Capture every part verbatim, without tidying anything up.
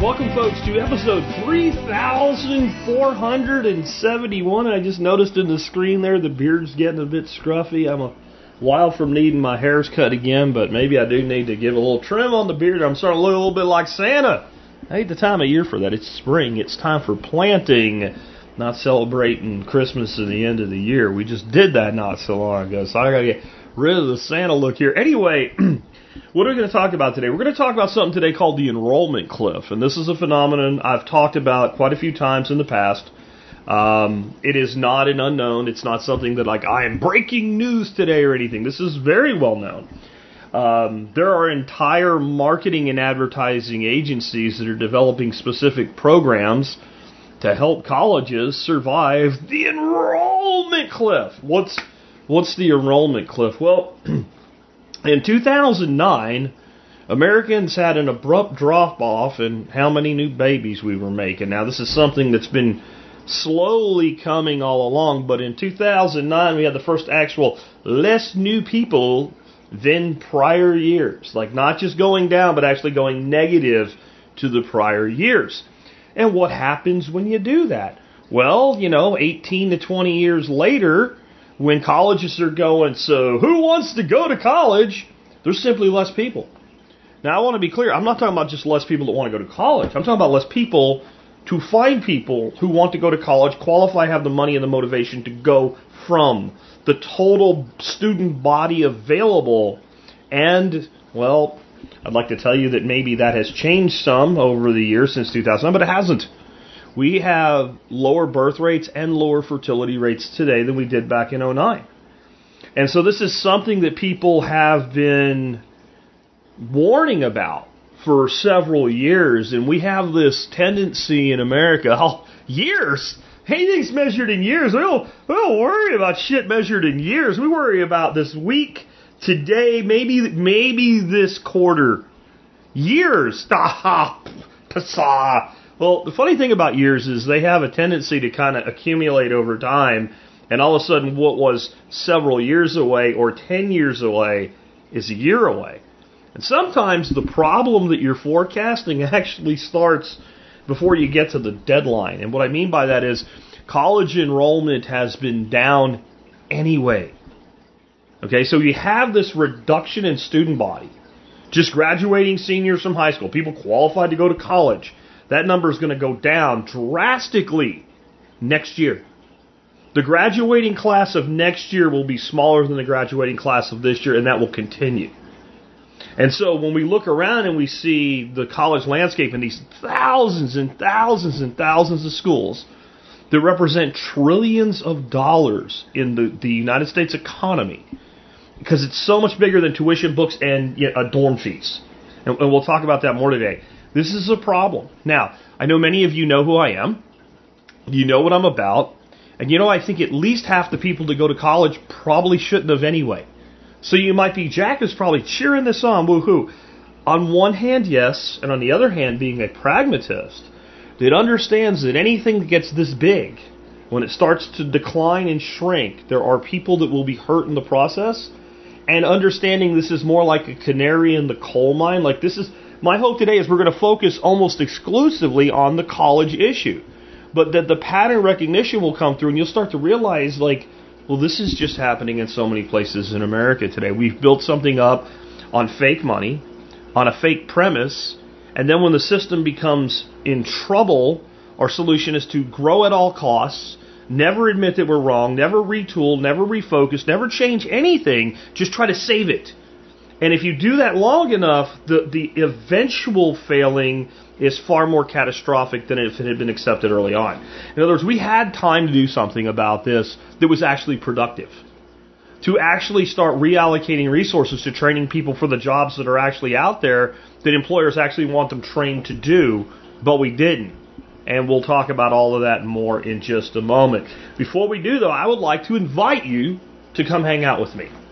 Welcome, folks, to episode three thousand four hundred seventy-one. I just noticed in the screen there the beard's getting a bit scruffy. I'm a while from needing my hairs cut again, but maybe I do need to give a little trim on the beard. I'm starting to look a little bit like Santa. I hate the time of year for that. It's spring. It's time for planting, not celebrating Christmas at the end of the year. We just did that not so long ago, so I got to get rid of the Santa look here. Anyway, what are we going to talk about today? We're going to talk about something today called the enrollment cliff, and this is a phenomenon I've talked about quite a few times in the past. Um, it is not an unknown. It's not something that, like, I am breaking news today or anything. This is very well known. Um, there are entire marketing and advertising agencies that are developing specific programs to help colleges survive the enrollment cliff. What's what's the enrollment cliff? Well, in two thousand nine, Americans had an abrupt drop-off in how many new babies we were making. Now, this is something that's been slowly coming all along, but in two thousand nine, we had the first actual less new people than prior years. Like, not just going down, but actually going negative to the prior years. And what happens when you do that? Well, you know, eighteen to twenty years later, when colleges are going, so who wants to go to college? There's simply less people. Now, I want to be clear. I'm not talking about just less people that want to go to college. I'm talking about less people to find people who want to go to college, qualify, have the money and the motivation to go from. The total student body available. And, well, I'd like to tell you that maybe that has changed some over the years since two thousand nine, but it hasn't. We have lower birth rates and lower fertility rates today than we did back in oh nine. And so this is something that people have been warning about for several years, and we have this tendency in America, oh, years, anything's measured in years. We don't, we don't worry about shit measured in years. We worry about this week, today, maybe maybe this quarter. Years. Stop. Passa. Well, the funny thing about years is they have a tendency to kind of accumulate over time, and all of a sudden what was several years away or ten years away is a year away. And sometimes the problem that you're forecasting actually starts before you get to the deadline. And what I mean by that is college enrollment has been down anyway. Okay, so you have this reduction in student body. Just graduating seniors from high school, people qualified to go to college. That number is going to go down drastically next year. The graduating class of next year will be smaller than the graduating class of this year, and that will continue. And so when we look around and we see the college landscape and these thousands and thousands and thousands of schools that represent trillions of dollars in the, the United States economy, because it's so much bigger than tuition, books, and you know, dorm fees. And, and we'll talk about that more today. This is a problem. Now, I know many of you know who I am. You know what I'm about. And you know, I think at least half the people that go to college probably shouldn't have anyway. So you might be, Jack is probably cheering this on, woohoo. On one hand, yes, and on the other hand, being a pragmatist that understands that anything that gets this big, when it starts to decline and shrink, there are people that will be hurt in the process, and understanding this is more like a canary in the coal mine. Like this is, my hope today is we're going to focus almost exclusively on the college issue, but that the pattern recognition will come through, and you'll start to realize, like, well, this is just happening in so many places in America today. We've built something up on fake money, on a fake premise, and then when the system becomes in trouble, our solution is to grow at all costs, never admit that we're wrong, never retool, never refocus, never change anything, just try to save it. And if you do that long enough, the, the eventual failing is far more catastrophic than if it had been accepted early on. In other words, we had time to do something about this that was actually productive. To actually start reallocating resources to training people for the jobs that are actually out there that employers actually want them trained to do, but we didn't. And we'll talk about all of that and more in just a moment. Before we do, though, I would like to invite you to come hang out with me.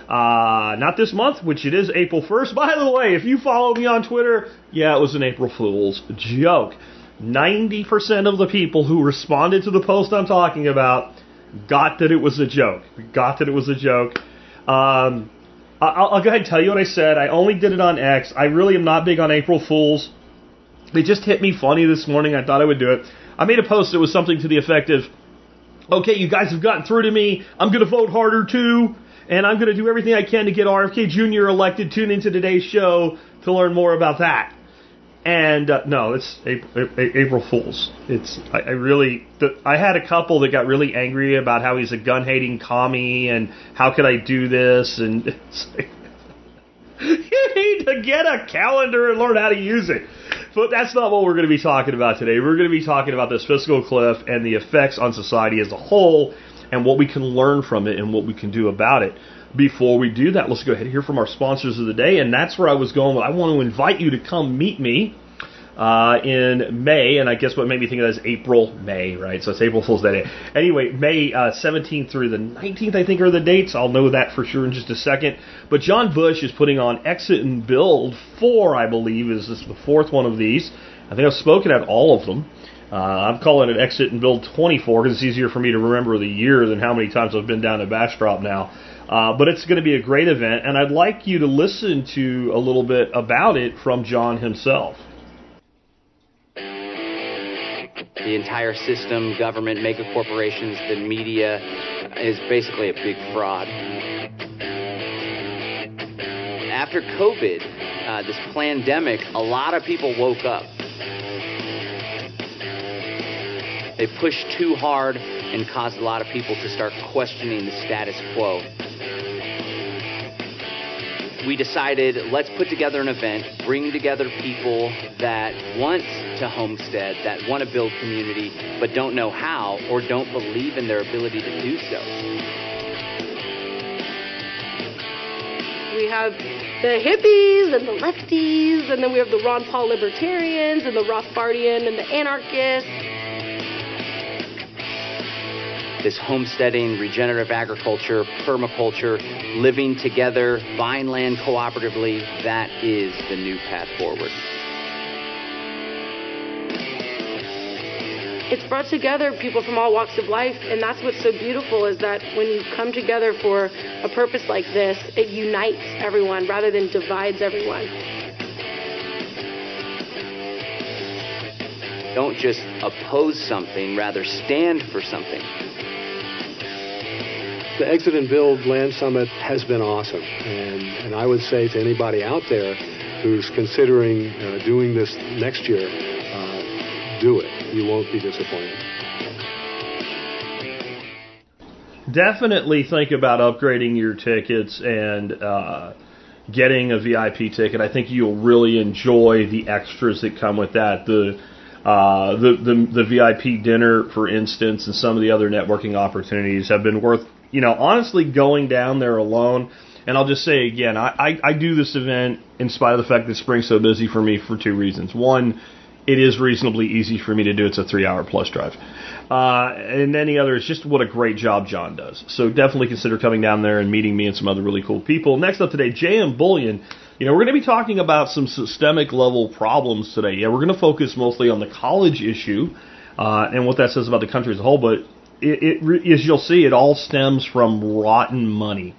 Uh, not this month, which it is April first. By the way, if you follow me on Twitter, yeah, it was an April Fool's joke. ninety percent of the people who responded to the post I'm talking about got that it was a joke. Got that it was a joke. Um, I'll, I'll go ahead and tell you what I said. I only did it on X. I really am not big on April Fools. it just hit me funny this morning. I thought I would do it. I made a post that was something to the effect of, okay, you guys have gotten through to me. I'm going to vote harder too. And I'm going to do everything I can to get R F K Junior elected. Tune into today's show to learn more about that. And uh, no, it's April, April Fool's. It's I, I really the, I had a couple that got really angry about how he's a gun-hating commie and how could I do this? And it's like, you need to get a calendar and learn how to use it. But that's not what we're going to be talking about today. We're going to be talking about this fiscal cliff and the effects on society as a whole, and what we can learn from it and what we can do about it. Before we do that, let's go ahead and hear from our sponsors of the day, and that's where I was going. I want to invite you to come meet me uh, in May, and I guess what made me think of that is April, May, right? So it's April Fool's Day. Anyway, May uh, seventeenth through the nineteenth, I think, are the dates. I'll know that for sure in just a second. But John Bush is putting on Exit and Build four, I believe, is this the fourth one of these. I think I've spoken at all of them. Uh, I'm calling it Exit and Build twenty-four because it's easier for me to remember the year than how many times I've been down to Bastrop now. Uh, but it's going to be a great event, and I'd like you to listen to a little bit about it from John himself. The entire system, government, mega corporations, the media, is basically a big fraud. After COVID, uh, this pandemic, a lot of people woke up. They pushed too hard and caused a lot of people to start questioning the status quo. We decided, let's put together an event, bring together people that want to homestead, that want to build community, but don't know how or don't believe in their ability to do so. We have the hippies and the lefties, and then we have the Ron Paul libertarians and the Rothbardian and the anarchists. This homesteading, regenerative agriculture, permaculture, living together, buying land cooperatively, that is the new path forward. It's brought together people from all walks of life, and that's what's so beautiful is that when you come together for a purpose like this, it unites everyone rather than divides everyone. Don't just oppose something, rather stand for something. The Exit and Build Land Summit has been awesome, and, and I would say to anybody out there who's considering uh, doing this next year, uh, do it. You won't be disappointed. Definitely think about upgrading your tickets and uh, getting a V I P ticket. I think you'll really enjoy the extras that come with that. The uh, the, the the V I P dinner, for instance, and some of the other networking opportunities have been worth, you know, honestly going down there alone. And I'll just say again, I, I, I do this event in spite of the fact that spring's so busy for me for two reasons. One, it is reasonably easy for me to do. It's a three-hour plus drive. Uh, and then the other is just what a great job John does. So definitely consider coming down there and meeting me and some other really cool people. Next up today, J M Bullion. You know, we're going to be talking about some systemic level problems today. Yeah, we're going to focus mostly on the college issue uh, and what that says about the country as a whole. But it, it, as you'll see, it all stems from rotten money,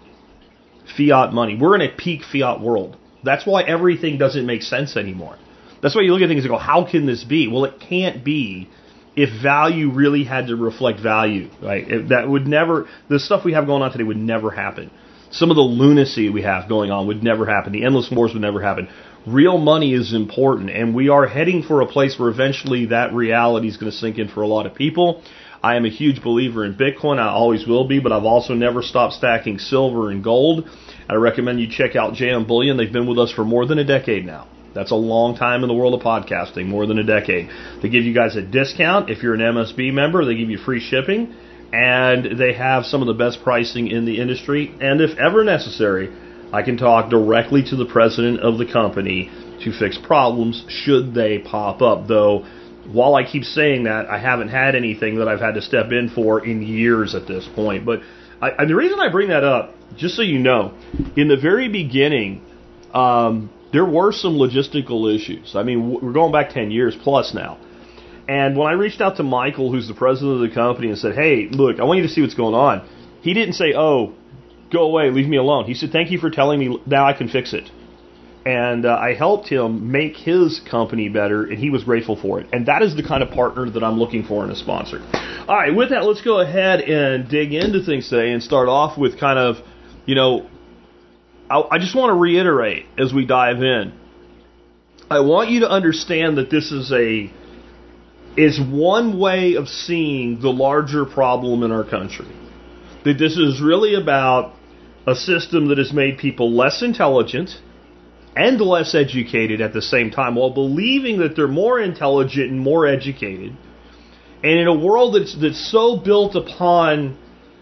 fiat money. We're in a peak fiat world. That's why everything doesn't make sense anymore. That's why you look at things and go, how can this be? Well, it can't be if value really had to reflect value. Right? If that would never, the stuff we have going on today would never happen. Some of the lunacy we have going on would never happen. The endless wars would never happen. Real money is important, and we are heading for a place where eventually that reality is going to sink in for a lot of people. I am a huge believer in Bitcoin. I always will be, but I've also never stopped stacking silver and gold. I recommend you check out J M Bullion. They've been with us for more than a decade now. That's a long time in the world of podcasting, more than a decade. They give you guys a discount. If you're an M S B member, they give you free shipping. And they have some of the best pricing in the industry. And if ever necessary, I can talk directly to the president of the company to fix problems should they pop up. Though, while I keep saying that, I haven't had anything that I've had to step in for in years at this point. But I, and the reason I bring that up, just so you know, in the very beginning, um, there were some logistical issues. I mean, we're going back ten years plus now. And when I reached out to Michael, who's the president of the company, and said, hey, look, I want you to see what's going on, he didn't say, oh, go away, leave me alone. He said, thank you for telling me, now I can fix it. And uh, I helped him make his company better, and he was grateful for it. And that is the kind of partner that I'm looking for in a sponsor. All right, with that, let's go ahead and dig into things today and start off with kind of, you know, I, I just want to reiterate as we dive in. I want you to understand that this is a is one way of seeing the larger problem in our country. That this is really about a system that has made people less intelligent and less educated at the same time, while believing that they're more intelligent and more educated. And in a world that's that's so built upon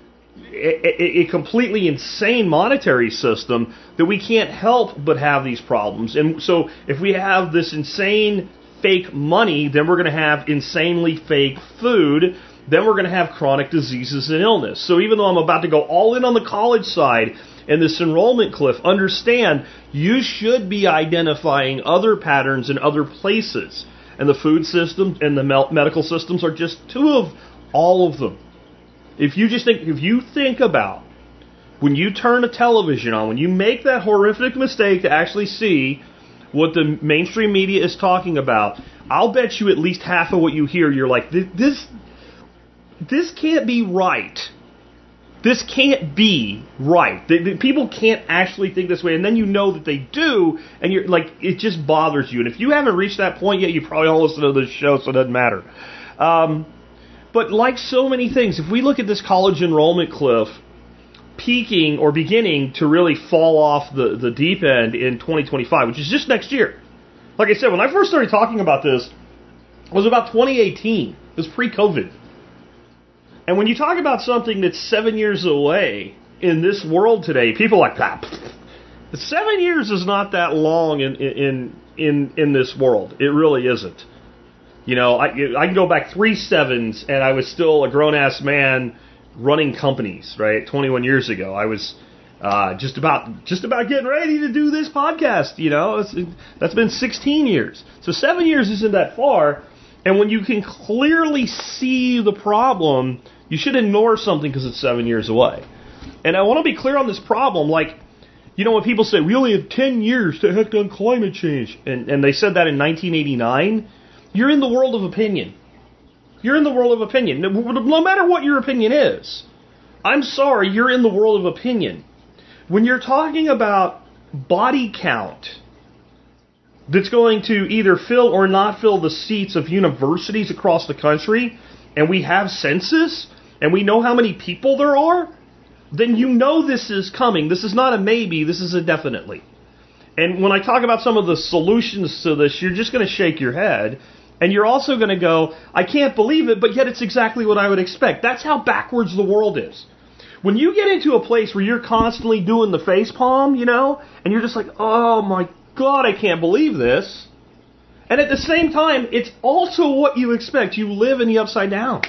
a, a completely insane monetary system that we can't help but have these problems. And so if we have this insane fake money, then we're going to have insanely fake food. Then we're going to have chronic diseases and illness. So even though I'm about to go all in on the college side and this enrollment cliff, understand you should be identifying other patterns in other places. And the food system and the medical systems are just two of all of them. If you just think, if you think about when you turn a television on, when you make that horrific mistake to actually see what the mainstream media is talking about, I'll bet you at least half of what you hear, you're like, this, this can't be right. This can't be right. The, the, people can't actually think this way, and then you know that they do, and you're like, it just bothers you. And if you haven't reached that point yet, you probably don't listen to this show, so it doesn't matter. Um, but like so many things, if we look at this college enrollment cliff peaking or beginning to really fall off the, the deep end in twenty twenty-five, which is just next year. Like I said, when I first started talking about this, it was about twenty eighteen. It was pre-COVID. And when you talk about something that's seven years away in this world today, people are like, ah, seven years is not that long in in in in this world. It really isn't. You know, I I can go back three sevens, and I was still a grown-ass man running companies, right? twenty-one years ago, I was uh, just about just about getting ready to do this podcast. You know, it's, it, that's been sixteen years. So seven years isn't that far. And when you can clearly see the problem, you should ignore something because it's seven years away. And I want to be clear on this problem. Like, you know, when people say, we only have ten years to act on climate change, and, and they said that in nineteen eighty-nine, you're in the world of opinion. You're in the world of opinion. No matter what your opinion is, I'm sorry, you're in the world of opinion. When you're talking about body count that's going to either fill or not fill the seats of universities across the country, and we have census, and we know how many people there are, then you know this is coming. This is not a maybe, this is a definitely. And when I talk about some of the solutions to this, you're just going to shake your head, and you're also going to go, I can't believe it, but yet it's exactly what I would expect. That's how backwards the world is. When you get into a place where you're constantly doing the face palm, you know, and you're just like, oh my God, I can't believe this. And at the same time, it's also what you expect. You live in the upside down.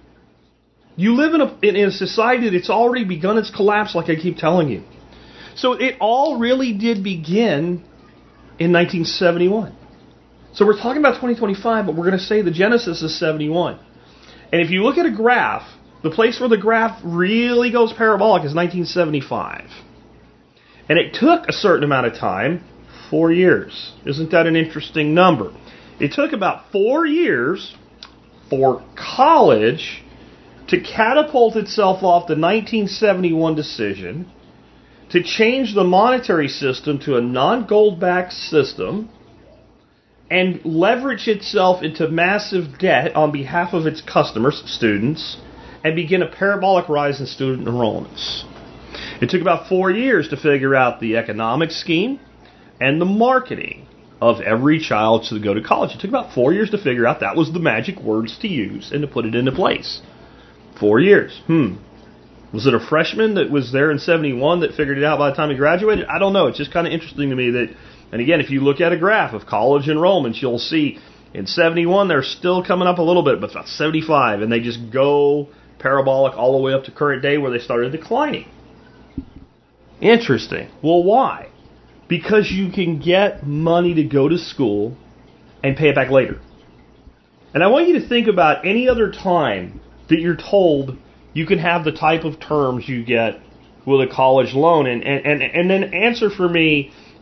You live in a, in a society that's already begun its collapse, like I keep telling you. So it all really did begin in nineteen seventy-one. So we're talking about twenty twenty-five, but we're going to say the genesis is seventy-one. And if you look at a graph, the place where the graph really goes parabolic is nineteen seventy-five. And it took a certain amount of time, four years. Isn't that an interesting number? It took about four years for college to catapult itself off the nineteen seventy-one decision, to change the monetary system to a non-gold-backed system, and leverage itself into massive debt on behalf of its customers, students, and begin a parabolic rise in student enrollments. It took about four years to figure out the economic scheme and the marketing of every child to go to college. It took about four years to figure out that was the magic words to use and to put it into place. Four years. Hmm. Was it a freshman that was there in seventy-one that figured it out by the time he graduated? I don't know. It's just kind of interesting to me that, and again, if you look at a graph of college enrollments, you'll see in seventy-one they're still coming up a little bit, but it's about seventy-five, and they just go parabolic all the way up to current day where they started declining. Interesting. Well, why? Because you can get money to go to school and pay it back later. And I want you to think about any other time that you're told you can have the type of terms you get with a college loan, and, and, and, and then answer for me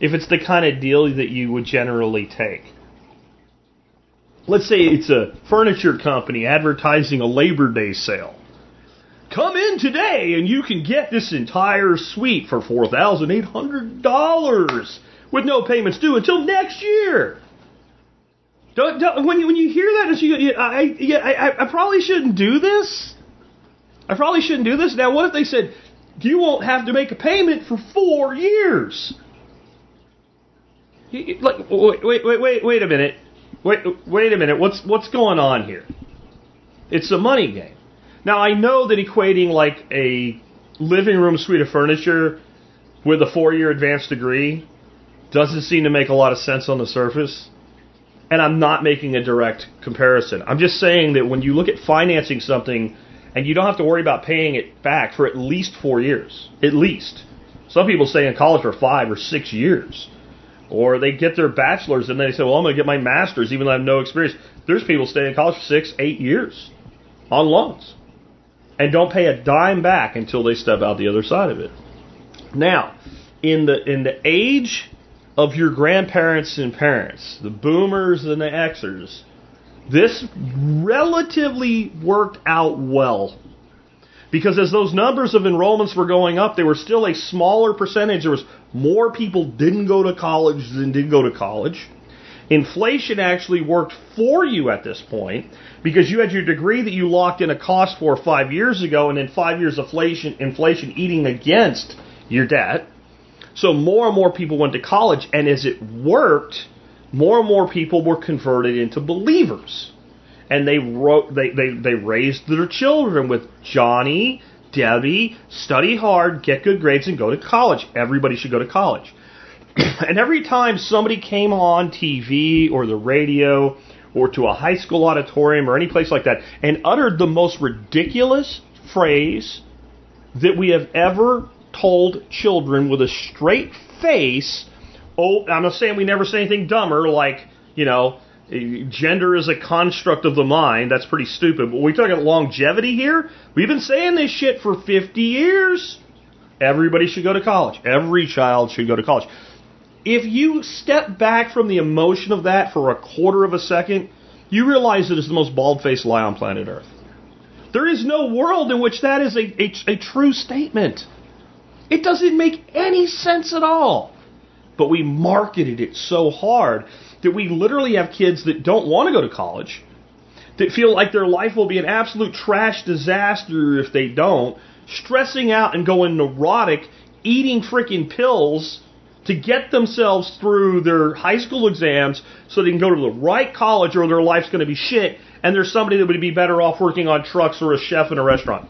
if it's the kind of deal that you would generally take. Let's say it's a furniture company advertising a Labor Day sale. Come in today and you can get this entire suite for four thousand eight hundred dollars with no payments due until next year. Don't, don't, when you when you hear that, you, I, yeah, I, I probably shouldn't do this. I probably shouldn't do this. Now, what if they said, you won't have to make a payment for four years? Like, wait, wait, wait, wait, wait a minute. Wait, wait a minute. What's what's going on here? It's a money game. Now, I know that equating like a living room suite of furniture with a four-year advanced degree doesn't seem to make a lot of sense on the surface. And I'm not making a direct comparison. I'm just saying that when you look at financing something and you don't have to worry about paying it back for at least four years, at least. Some people stay in college for five or six years. Or they get their bachelor's and they say, well, I'm going to get my master's even though I have no experience. There's people stay in college for six, eight years on loans and don't pay a dime back until they step out the other side of it. Now, in the in the age of your grandparents and parents, the boomers and the Xers, this relatively worked out well. Because as those numbers of enrollments were going up, they were still a smaller percentage. There was more people didn't go to college than did go to college. Inflation actually worked for you at this point because you had your degree that you locked in a cost for five years ago, and then five years of inflation, inflation eating against your debt. So more and more people went to college, and as it worked, more and more people were converted into believers. And they wrote, they, they, they raised their children with Johnny, Debbie, study hard, get good grades, and go to college. Everybody should go to college. And every time somebody came on T V or the radio or to a high school auditorium or any place like that and uttered the most ridiculous phrase that we have ever told children with a straight face, oh, I'm not saying we never say anything dumber like, you know, gender is a construct of the mind. That's pretty stupid. But we're talking longevity here. We've been saying this shit for fifty years. Everybody should go to college. Every child should go to college. If you step back from the emotion of that for a quarter of a second, you realize that it's the most bald-faced lie on planet Earth. There is no world in which that is a, a, a true statement. It doesn't make any sense at all. But we marketed it so hard that we literally have kids that don't want to go to college, that feel like their life will be an absolute trash disaster if they don't, stressing out and going neurotic, eating freaking pills to get themselves through their high school exams so they can go to the right college or their life's going to be shit, and there's somebody that would be better off working on trucks or a chef in a restaurant.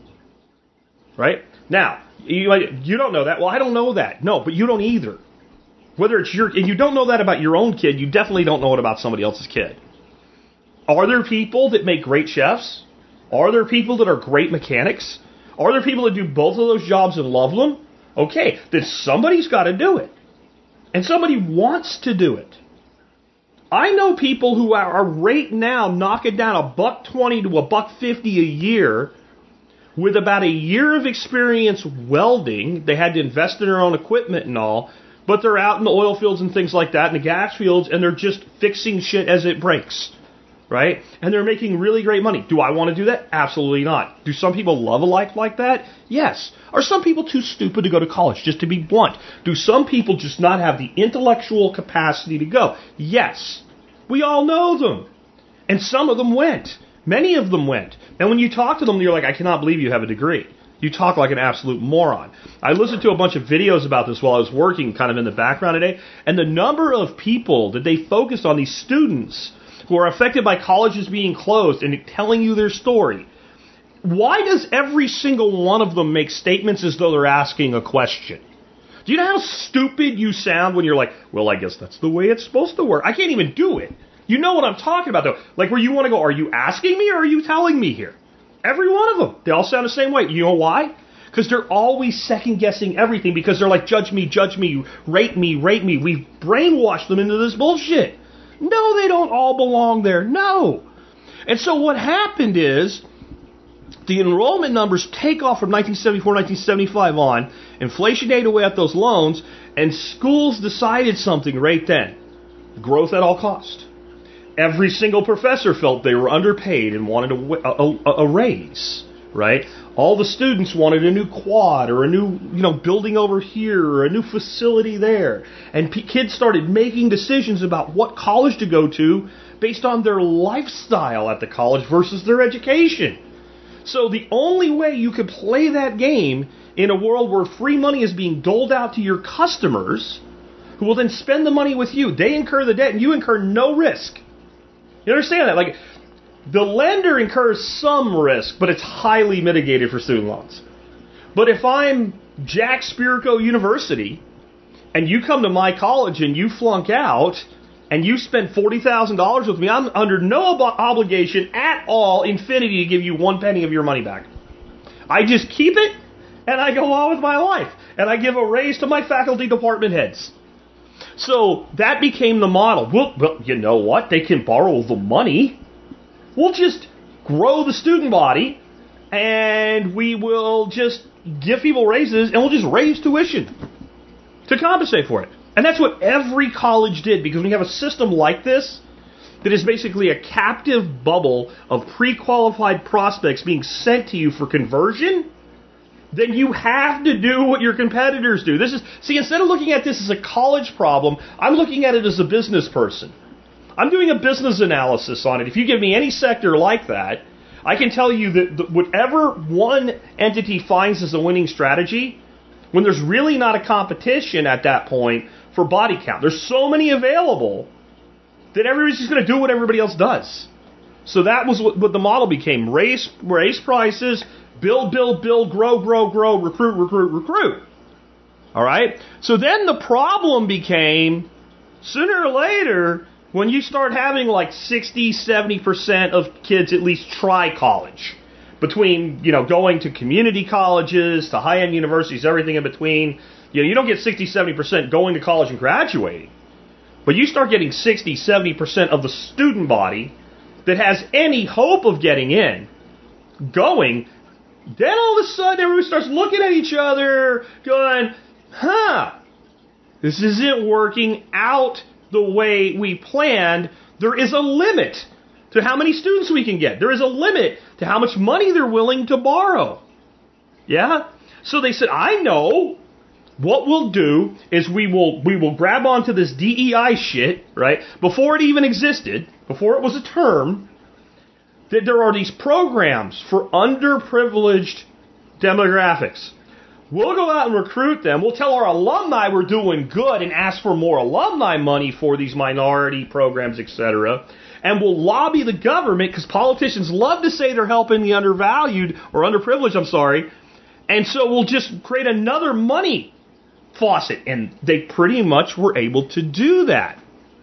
Right? Now, you, you don't know that. Well, I don't know that. No, but you don't either. Whether it's your, and you don't know that about your own kid, you definitely don't know it about somebody else's kid. Are there people that make great chefs? Are there people that are great mechanics? Are there people that do both of those jobs and love them? Okay, then somebody's got to do it. And somebody wants to do it. I know people who are right now knocking down a buck twenty to a buck fifty a year with about a year of experience welding. They had to invest in their own equipment and all. But they're out in the oil fields and things like that, in the gas fields, and they're just fixing shit as it breaks, right? And they're making really great money. Do I want to do that? Absolutely not. Do some people love a life like that? Yes. Are some people too stupid to go to college, just to be blunt? Do some people just not have the intellectual capacity to go? Yes. We all know them. And some of them went. Many of them went. And when you talk to them, you're like, I cannot believe you have a degree. You talk like an absolute moron. I listened to a bunch of videos about this while I was working kind of in the background today, and the number of people that they focused on, these students who are affected by colleges being closed and telling you their story. Why does every single one of them make statements as though they're asking a question? Do you know how stupid you sound when you're like, well, I guess that's the way it's supposed to work? I can't even do it. You know what I'm talking about, though. Like where you want to go, are you asking me or are you telling me here? Every one of them. They all sound the same way. You know why? Because they're always second-guessing everything because they're like, judge me, judge me, rate me, rate me. We've brainwashed them into this bullshit. No, they don't all belong there. No. And so what happened is the enrollment numbers take off from nineteen seventy-four, nineteen seventy-five on. Inflation ate away at those loans, and schools decided something right then. Growth at all cost. Every single professor felt they were underpaid and wanted a, a, a raise, right? All the students wanted a new quad or a new, you know, building over here or a new facility there. And p- kids started making decisions about what college to go to based on their lifestyle at the college versus their education. So the only way you could play that game in a world where free money is being doled out to your customers, who will then spend the money with you, they incur the debt and you incur no risk. You understand that? Like, the lender incurs some risk, but it's highly mitigated for student loans. But if I'm Jack Spirko University, and you come to my college and you flunk out, and you spend forty thousand dollars with me, I'm under no ob- obligation at all, infinity, to give you one penny of your money back. I just keep it, and I go on with my life. And I give a raise to my faculty department heads. So that became the model. Well, well, you know what? They can borrow the money. We'll just grow the student body, and we will just give people raises, and we'll just raise tuition to compensate for it. And that's what every college did, because when you have a system like this, that is basically a captive bubble of pre-qualified prospects being sent to you for conversion, then you have to do what your competitors do. This is, see, instead of looking at this as a college problem, I'm looking at it as a business person. I'm doing a business analysis on it. If you give me any sector like that, I can tell you that whatever one entity finds as a winning strategy, when there's really not a competition at that point for body count, there's so many available that everybody's just going to do what everybody else does. So that was what, what the model became. Raise, raise prices, build, build, build, grow, grow, grow, recruit, recruit, recruit. All right? So then the problem became, sooner or later, when you start having like sixty, seventy percent of kids at least try college, between, you know, going to community colleges, to high-end universities, everything in between, you know, you don't get sixty, seventy percent going to college and graduating. But you start getting sixty, seventy percent of the student body that has any hope of getting in, going, then all of a sudden everybody starts looking at each other, going, huh, this isn't working out the way we planned. There is a limit to how many students we can get. There is a limit to how much money they're willing to borrow. Yeah? So they said, I know. What we'll do is we will we will grab onto this D E I shit, right? Before it even existed, before it was a term, that there are these programs for underprivileged demographics. We'll go out and recruit them. We'll tell our alumni we're doing good and ask for more alumni money for these minority programs, et cetera. And we'll lobby the government, because politicians love to say they're helping the undervalued, or underprivileged, I'm sorry. And so we'll just create another money faucet. And they pretty much were able to do that.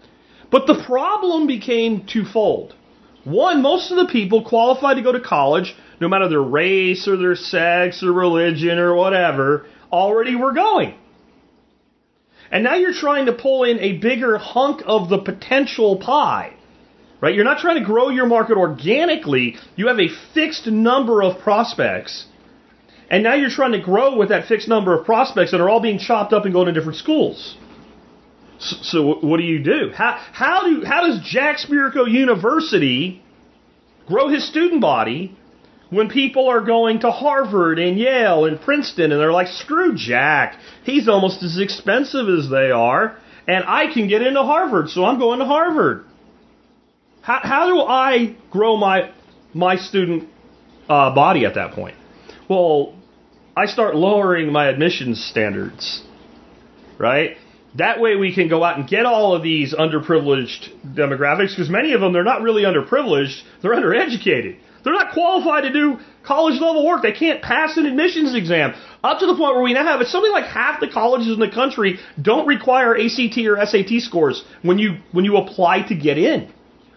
But the problem became twofold. One, most of the people qualified to go to college, no matter their race or their sex or religion or whatever, already were going. And now you're trying to pull in a bigger hunk of the potential pie. Right? You're not trying to grow your market organically. You have a fixed number of prospects. And now you're trying to grow with that fixed number of prospects that are all being chopped up and going to different schools. So, so what do you do? How, how, do, how does Jack Spirko University grow his student body when people are going to Harvard and Yale and Princeton and they're like, screw Jack, he's almost as expensive as they are, and I can get into Harvard, so I'm going to Harvard. How, how do I grow my my student uh, body at that point? Well, I start lowering my admissions standards, right? That way we can go out and get all of these underprivileged demographics, because many of them, they're not really underprivileged, they're undereducated. They're not qualified to do college-level work. They can't pass an admissions exam. Up to the point where we now have, it's something like half the colleges in the country don't require A C T or S A T scores when you when you apply to get in.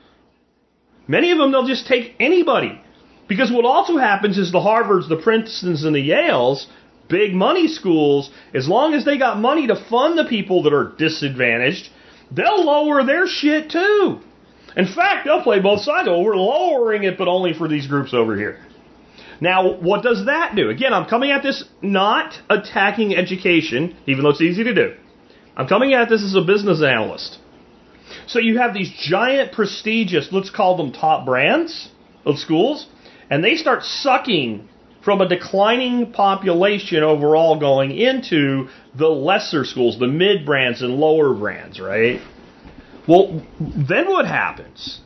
Many of them, they'll just take anybody. Because what also happens is the Harvards, the Princetons, and the Yales, big money schools, as long as they got money to fund the people that are disadvantaged, they'll lower their shit too. In fact, they'll play both sides. Oh, we're lowering it, but only for these groups over here. Now, what does that do? Again, I'm coming at this not attacking education, even though it's easy to do. I'm coming at this as a business analyst. So you have these giant, prestigious, let's call them top brands of schools, and they start sucking from a declining population overall going into the lesser schools, the mid brands and lower brands, right? Well, then what happens?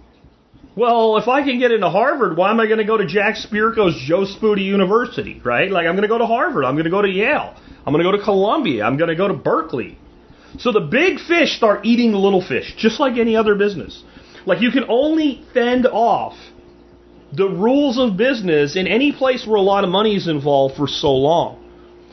Well, if I can get into Harvard, why am I going to go to Jack Spirko's Joe Spoody University, right? Like, I'm going to go to Harvard. I'm going to go to Yale. I'm going to go to Columbia. I'm going to go to Berkeley. So the big fish start eating the little fish, just like any other business. Like, you can only fend off the rules of business in any place where a lot of money is involved for so long.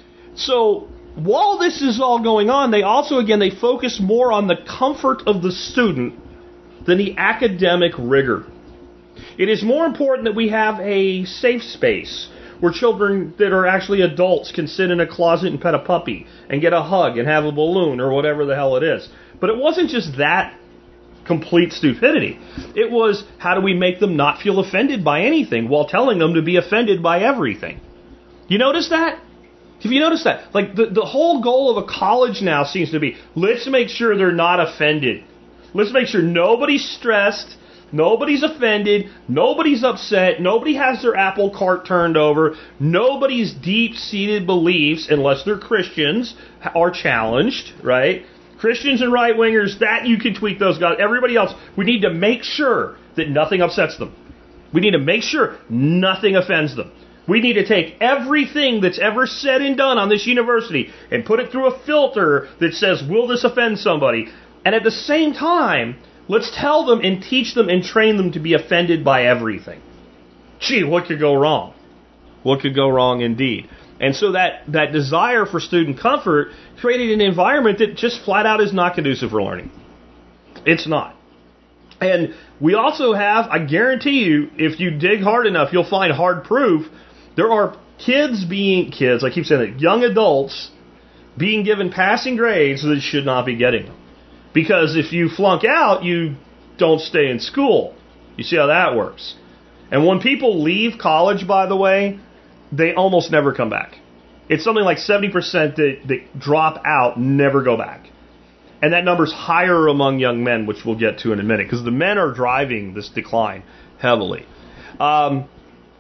So while this is all going on, they also, again, they focus more on the comfort of the student than the academic rigor. It is more important that we have a safe space where children that are actually adults can sit in a closet and pet a puppy and get a hug and have a balloon or whatever the hell it is. But it wasn't just that complete stupidity. It was, how do we make them not feel offended by anything while telling them to be offended by everything? You notice that? Have you noticed that? Like, the, the whole goal of a college now seems to be, let's make sure they're not offended. Let's make sure nobody's stressed, nobody's offended, nobody's upset, nobody has their apple cart turned over, nobody's deep-seated beliefs, unless they're Christians, are challenged, right? Christians and right-wingers, that you can tweak those guys. Everybody else, we need to make sure that nothing upsets them. We need to make sure nothing offends them. We need to take everything that's ever said and done on this university and put it through a filter that says, will this offend somebody? And at the same time, let's tell them and teach them and train them to be offended by everything. Gee, what could go wrong? What could go wrong indeed? And so that, that desire for student comfort created an environment that just flat out is not conducive for learning. It's not. And we also have, I guarantee you, if you dig hard enough, you'll find hard proof. There are kids being, kids, I keep saying that, young adults being given passing grades that should not be getting them. Because if you flunk out, you don't stay in school. You see how that works. And when people leave college, by the way, they almost never come back. It's something like seventy percent that, that drop out, never go back. And that number's higher among young men, which we'll get to in a minute, because the men are driving this decline heavily. Um,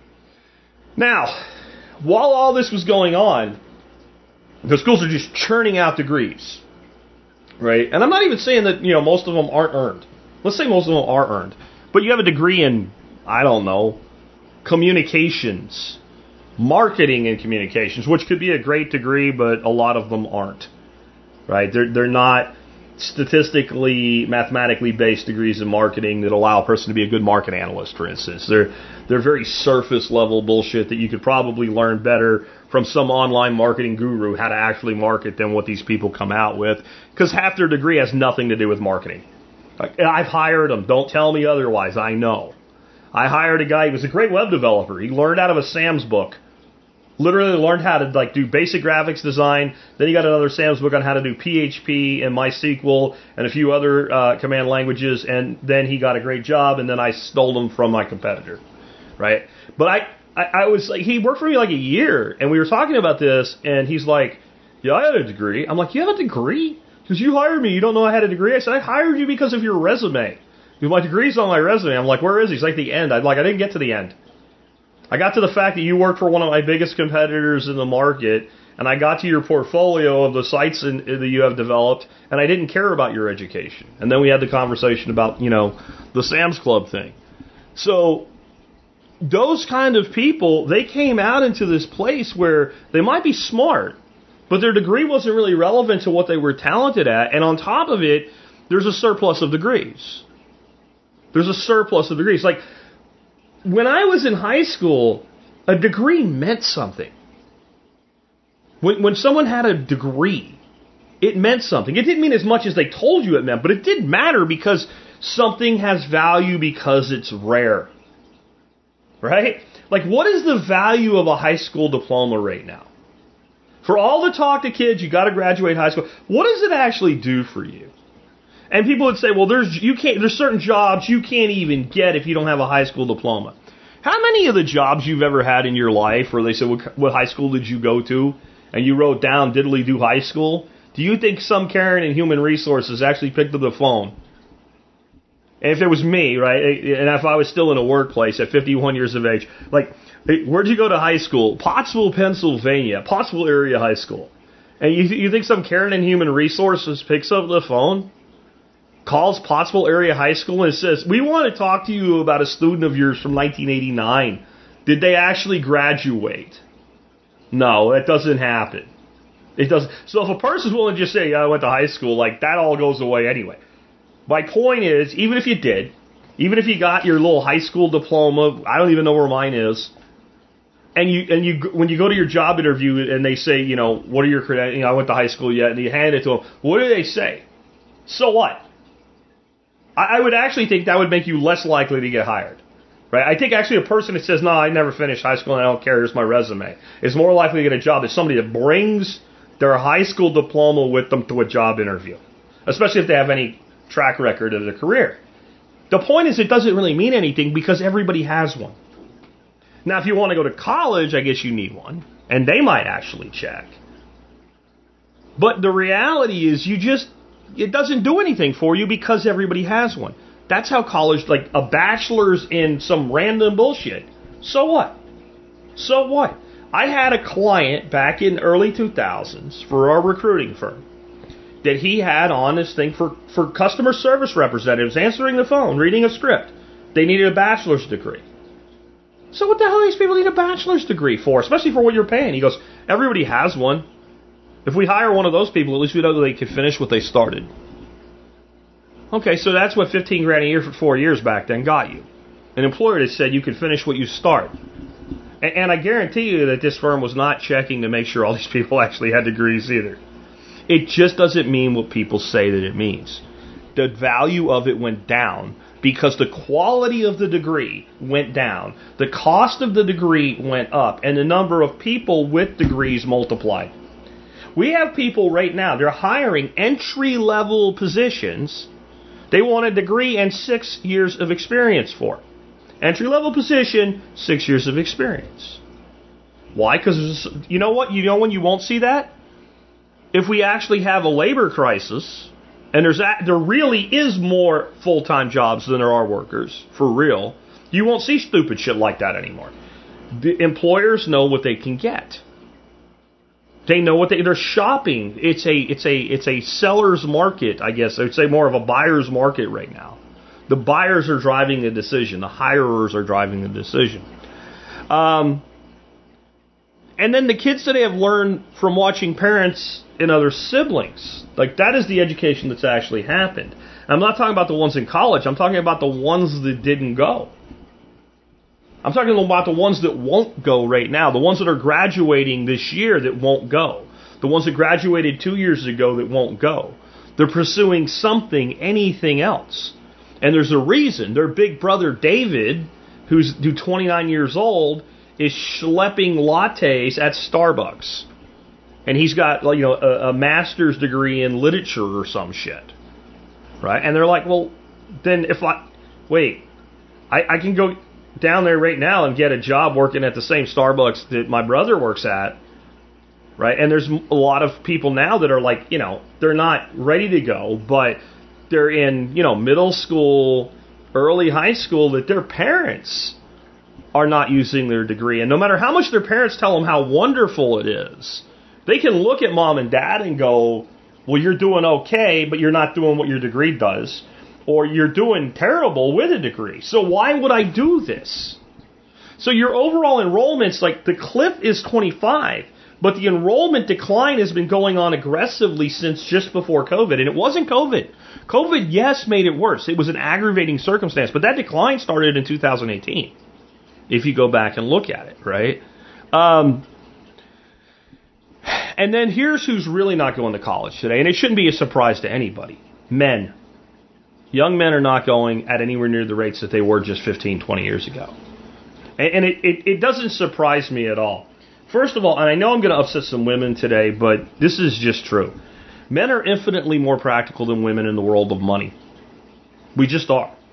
now, while all this was going on, the schools are just churning out degrees, right? And I'm not even saying that, you know, most of them aren't earned. Let's say most of them are earned. But you have a degree in, I don't know, communications, marketing and communications, which could be a great degree, but a lot of them aren't, right? They're, they're not statistically, mathematically based degrees in marketing that allow a person to be a good market analyst, for instance. They're, they're very surface level bullshit that you could probably learn better from some online marketing guru how to actually market than what these people come out with, because half their degree has nothing to do with marketing. Like, I've hired them. Don't tell me otherwise. I know. I hired a guy. He was a great web developer. He learned out of a Sam's book. Literally learned how to like do basic graphics design. Then he got another Sam's book on how to do P H P and MySQL and a few other uh, command languages. And then he got a great job. And then I stole him from my competitor, right? But I, I, I was like, he worked for me like a year, and we were talking about this. And he's like, "Yeah, I had a degree." I'm like, "You have a degree? Because you hired me. You don't know I had a degree." I said, "I hired you because of your resume. My degree's on my resume." I'm like, "Where is he?" He's like, "The end." I'm like, "I didn't get to the end. I got to the fact that you work for one of my biggest competitors in the market, and I got to your portfolio of the sites in, that you have developed, and I didn't care about your education." And then we had the conversation about, you know, the Sam's Club thing. So those kind of people, they came out into this place where they might be smart, but their degree wasn't really relevant to what they were talented at. And on top of it, there's a surplus of degrees. There's a surplus of degrees. Like, when I was in high school, a degree meant something. When, when someone had a degree, it meant something. It didn't mean as much as they told you it meant, but it did matter because something has value because it's rare. Right? Like, what is the value of a high school diploma right now? For all the talk to kids, you got to graduate high school. What does it actually do for you? And people would say, well, there's you can't. There's certain jobs you can't even get if you don't have a high school diploma. How many of the jobs you've ever had in your life where they said, what, what high school did you go to? And you wrote down diddly-do high school? Do you think some Karen in human resources actually picked up the phone? And if it was me, right, and if I was still in a workplace at fifty-one years of age, like, hey, where'd you go to high school? Pottsville, Pennsylvania, Pottsville area high school. And you, you think some Karen in human resources picks up the phone, calls Pottsville area high school and says, we want to talk to you about a student of yours from nineteen eighty-nine. Did they actually graduate? No, that doesn't happen. It doesn't. So if a person's willing to just say, yeah, I went to high school, like, that all goes away anyway. My point is, even if you did, even if you got your little high school diploma, I don't even know where mine is, and you and you when you go to your job interview and they say, you know, what are your credentials? You know, I went to high school yet, and you hand it to them. What do they say? So what? I, I would actually think that would make you less likely to get hired, right? I think actually a person that says, no, I never finished high school and I don't care, here's my resume, is more likely to get a job than somebody that brings their high school diploma with them to a job interview, especially if they have any track record of their career. The point is, it doesn't really mean anything because everybody has one. Now, if you want to go to college, I guess you need one, and they might actually check. But the reality is, you just, it doesn't do anything for you because everybody has one. That's how college, like a bachelor's in some random bullshit. So what? So what? I had a client back in early two thousands for our recruiting firm that he had on this thing for, for customer service representatives answering the phone, reading a script. They needed a bachelor's degree. So what the hell do these people need a bachelor's degree for, especially for what you're paying? He goes, everybody has one. If we hire one of those people, at least we know they can finish what they started. Okay, so that's what fifteen grand a year for four years back then got you. An employer that said you can finish what you start. And, and I guarantee you that this firm was not checking to make sure all these people actually had degrees either. It just doesn't mean what people say that it means. The value of it went down because the quality of the degree went down. The cost of the degree went up, and the number of people with degrees multiplied. We have people right now, they're hiring entry-level positions. They want a degree and six years of experience for. Entry-level position, six years of experience. Why? Because you know what? You know when you won't see that? If we actually have a labor crisis, and there's a, there really is more full-time jobs than there are workers, for real, you won't see stupid shit like that anymore. The employers know what they can get. They know what they, they're shopping. It's a it's a it's a seller's market, I guess. I would say more of a buyer's market right now. The buyers are driving the decision. The hirers are driving the decision. Um, and then the kids today have learned from watching parents and other siblings. Like, that is the education that's actually happened. I'm not talking about the ones in college. I'm talking about the ones that didn't go. I'm talking about the ones that won't go right now. The ones that are graduating this year that won't go. The ones that graduated two years ago that won't go. They're pursuing something, anything else. And there's a reason. Their big brother David, who's who's twenty-nine years old, is schlepping lattes at Starbucks. And he's got, you know, a, a master's degree in literature or some shit. Right? And they're like, well, then if I... Wait. I, I can go down there right now and get a job working at the same Starbucks that my brother works at. Right? And there's a lot of people now that are like, you know, they're not ready to go, but they're in, you know, middle school, early high school, that their parents are not using their degree. And no matter how much their parents tell them how wonderful it is, they can look at mom and dad and go, well, you're doing okay, but you're not doing what your degree does. Or you're doing terrible with a degree. So why would I do this? So your overall enrollment's like, the cliff is twenty-five, but the enrollment decline has been going on aggressively since just before COVID. And it wasn't COVID. COVID, yes, made it worse. It was an aggravating circumstance, but that decline started in two thousand eighteen. If you go back and look at it, right? Um, and then here's who's really not going to college today, and it shouldn't be a surprise to anybody. Men. Young men are not going at anywhere near the rates that they were just fifteen, twenty years ago. And, and it, it, it doesn't surprise me at all. First of all, and I know I'm going to upset some women today, but this is just true. Men are infinitely more practical than women in the world of money. We just are.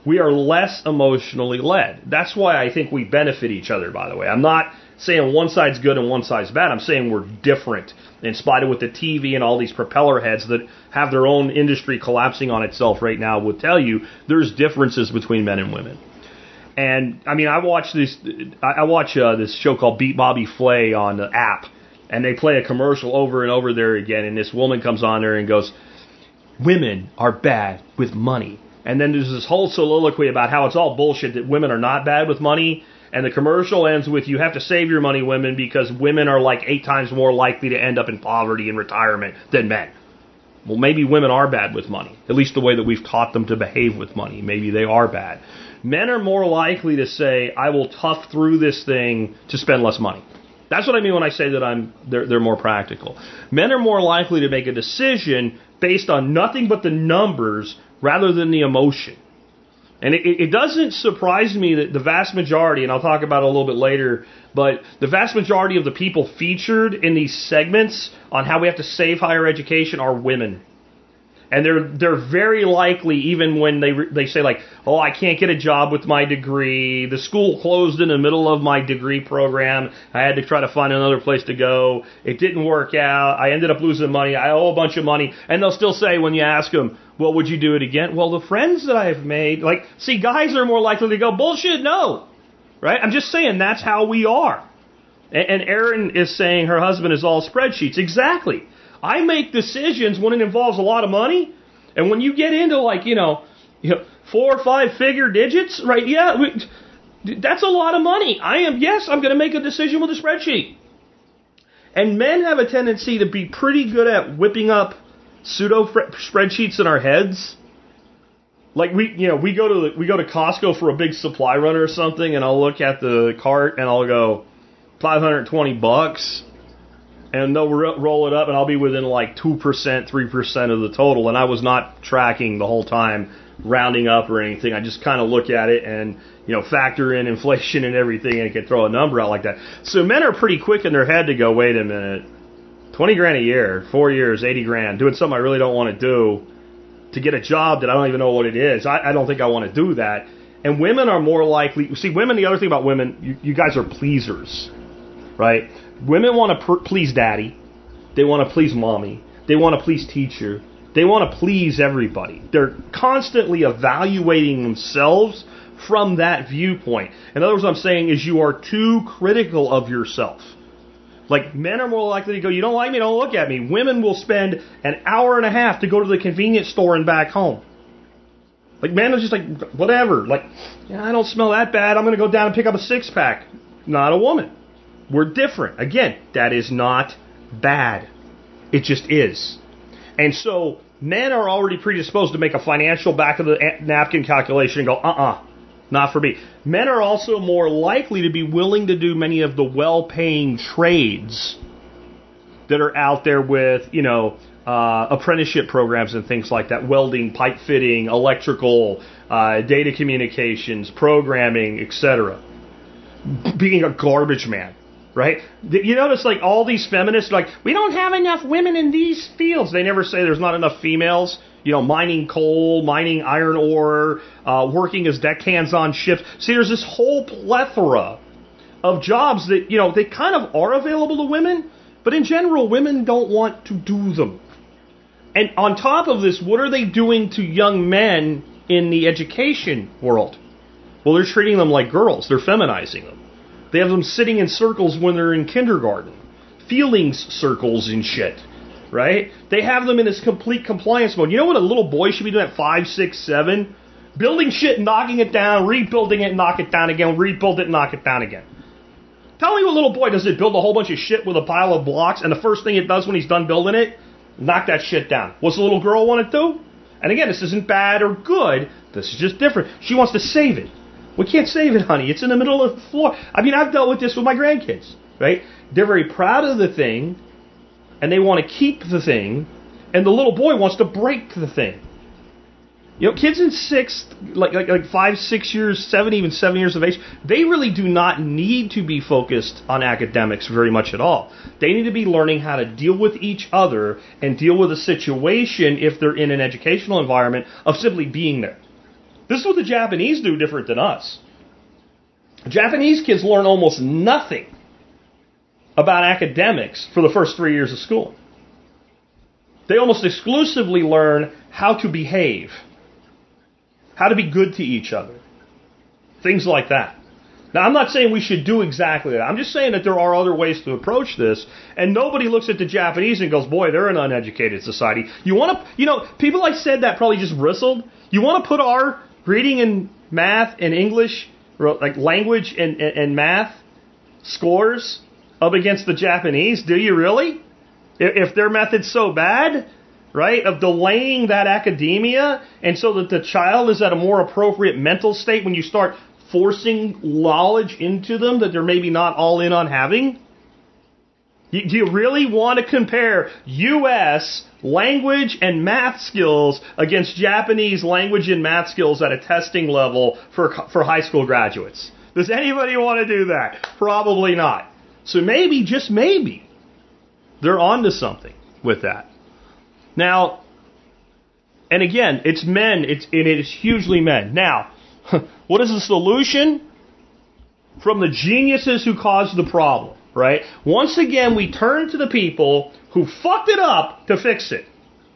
We are less emotionally led. That's why I think we benefit each other, by the way. I'm not saying one side's good and one side's bad. I'm saying we're different. In spite of with the T V and all these propeller heads that have their own industry collapsing on itself right now will tell you there's differences between men and women. And, I mean, I watch this, I watch uh, this show called Beat Bobby Flay on the app, and they play a commercial over and over there again, and this woman comes on there and goes, women are bad with money. And then there's this whole soliloquy about how it's all bullshit that women are not bad with money. And the commercial ends with, you have to save your money, women, because women are like eight times more likely to end up in poverty and retirement than men. Well, maybe women are bad with money, at least the way that we've taught them to behave with money. Maybe they are bad. Men are more likely to say, I will tough through this thing to spend less money. That's what I mean when I say that I'm they're, they're more practical. Men are more likely to make a decision based on nothing but the numbers rather than the emotion. And it, it doesn't surprise me that the vast majority, and I'll talk about it a little bit later, but the vast majority of the people featured in these segments on how we have to save higher education are women. And they're they're very likely, even when they they say like, oh, I can't get a job with my degree. The school closed in the middle of my degree program. I had to try to find another place to go. It didn't work out. I ended up losing money. I owe a bunch of money. And they'll still say when you ask them, well, would you do it again? Well, the friends that I've made, like, see, guys are more likely to go, bullshit, no. Right? I'm just saying that's how we are. And, and Erin is saying her husband is all spreadsheets. Exactly. I make decisions when it involves a lot of money, and when you get into like, you know, you know four or five figure digits, right? Yeah, we, that's a lot of money. I am, yes, I'm going to make a decision with a spreadsheet. And men have a tendency to be pretty good at whipping up pseudo spreadsheets in our heads. Like we, you know, we go to the, we go to Costco for a big supply run or something, and I'll look at the cart and I'll go five hundred twenty bucks. And they'll ro- roll it up, and I'll be within like two percent, three percent of the total. And I was not tracking the whole time, rounding up or anything. I just kind of look at it and, you know, factor in inflation and everything, and can throw a number out like that. So men are pretty quick in their head to go, wait a minute, twenty grand a year, four years, eighty grand, doing something I really don't want to do to get a job that I don't even know what it is. I, I don't think I want to do that. And women are more likely, see, women, the other thing about women, you, you guys are pleasers, right? Women want to pr- please daddy. They want to please mommy. They want to please teacher. They want to please everybody. They're constantly evaluating themselves from that viewpoint. In other words, what I'm saying is you are too critical of yourself. Like, men are more likely to go, you don't like me, don't look at me. Women will spend an hour and a half to go to the convenience store and back home. Like, men are just like, whatever. Like, yeah, I don't smell that bad. I'm going to go down and pick up a six-pack. Not a woman. We're different. Again, that is not bad. It just is. And so men are already predisposed to make a financial back of the napkin calculation and go, uh-uh, not for me. Men are also more likely to be willing to do many of the well-paying trades that are out there with, you know, uh, apprenticeship programs and things like that. Welding, pipe fitting, electrical, uh, data communications, programming, et cetera. Being a garbage man. Right? You notice, like, all these feminists, like, we don't have enough women in these fields. They never say there's not enough females, you know, mining coal, mining iron ore, uh, working as deckhands on ships. See, there's this whole plethora of jobs that, you know, they kind of are available to women, but in general, women don't want to do them. And on top of this, what are they doing to young men in the education world? Well, they're treating them like girls. They're feminizing them. They have them sitting in circles when they're in kindergarten. Feelings circles and shit. Right? They have them in this complete compliance mode. You know what a little boy should be doing at five, six, seven? Building shit, knocking it down, rebuilding it, knock it down again, rebuild it, knock it down again. Tell me what little boy does it build a whole bunch of shit with a pile of blocks, and the first thing it does when he's done building it, knock that shit down. What's the little girl want to do? And again, this isn't bad or good. This is just different. She wants to save it. We can't save it, honey. It's in the middle of the floor. I mean, I've dealt with this with my grandkids, right? They're very proud of the thing, and they want to keep the thing, and the little boy wants to break the thing. You know, kids in six, like, like like five, six years, seven, even seven years of age, they really do not need to be focused on academics very much at all. They need to be learning how to deal with each other and deal with a situation if they're in an educational environment of simply being there. This is what the Japanese do different than us. Japanese kids learn almost nothing about academics for the first three years of school. They almost exclusively learn how to behave, how to be good to each other, things like that. Now, I'm not saying we should do exactly that. I'm just saying that there are other ways to approach this, and nobody looks at the Japanese and goes, boy, they're an uneducated society. You want to, you know, people I said that probably just bristled. You want to put our reading and math and English, like language and, and, and math scores up against the Japanese? Do you really? If their method's so bad, right, of delaying that academia, and so that the child is at a more appropriate mental state when you start forcing knowledge into them that they're maybe not all in on having? Do you really want to compare U S language and math skills against Japanese language and math skills at a testing level for for high school graduates? Does anybody want to do that? Probably not. So maybe, just maybe, they're onto something with that. Now, and again, it's men, it's, it is hugely men. Now, what is the solution? From the geniuses who caused the problem, right? Once again, we turn to the people who fucked it up to fix it.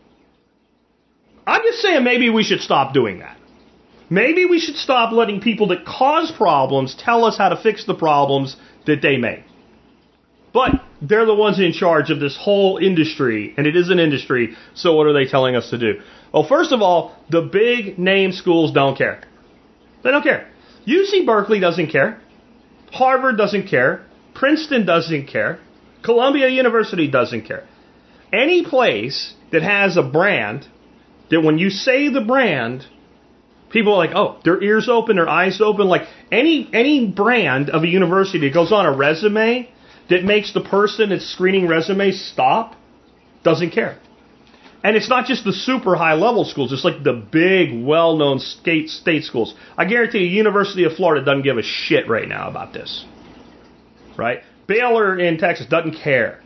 I'm just saying maybe we should stop doing that. Maybe we should stop letting people that cause problems tell us how to fix the problems that they made. But they're the ones in charge of this whole industry, and it is an industry, so what are they telling us to do? Well, first of all, the big name schools don't care. They don't care. U C Berkeley doesn't care. Harvard doesn't care. Princeton doesn't care. Columbia University doesn't care. Any place that has a brand, that when you say the brand, people are like, oh, their ears open, their eyes open. Like any any brand of a university that goes on a resume that makes the person that's screening resumes stop, doesn't care. And it's not just the super high-level schools. It's like the big, well-known state, state schools. I guarantee you, University of Florida doesn't give a shit right now about this. Right? Baylor in Texas doesn't care.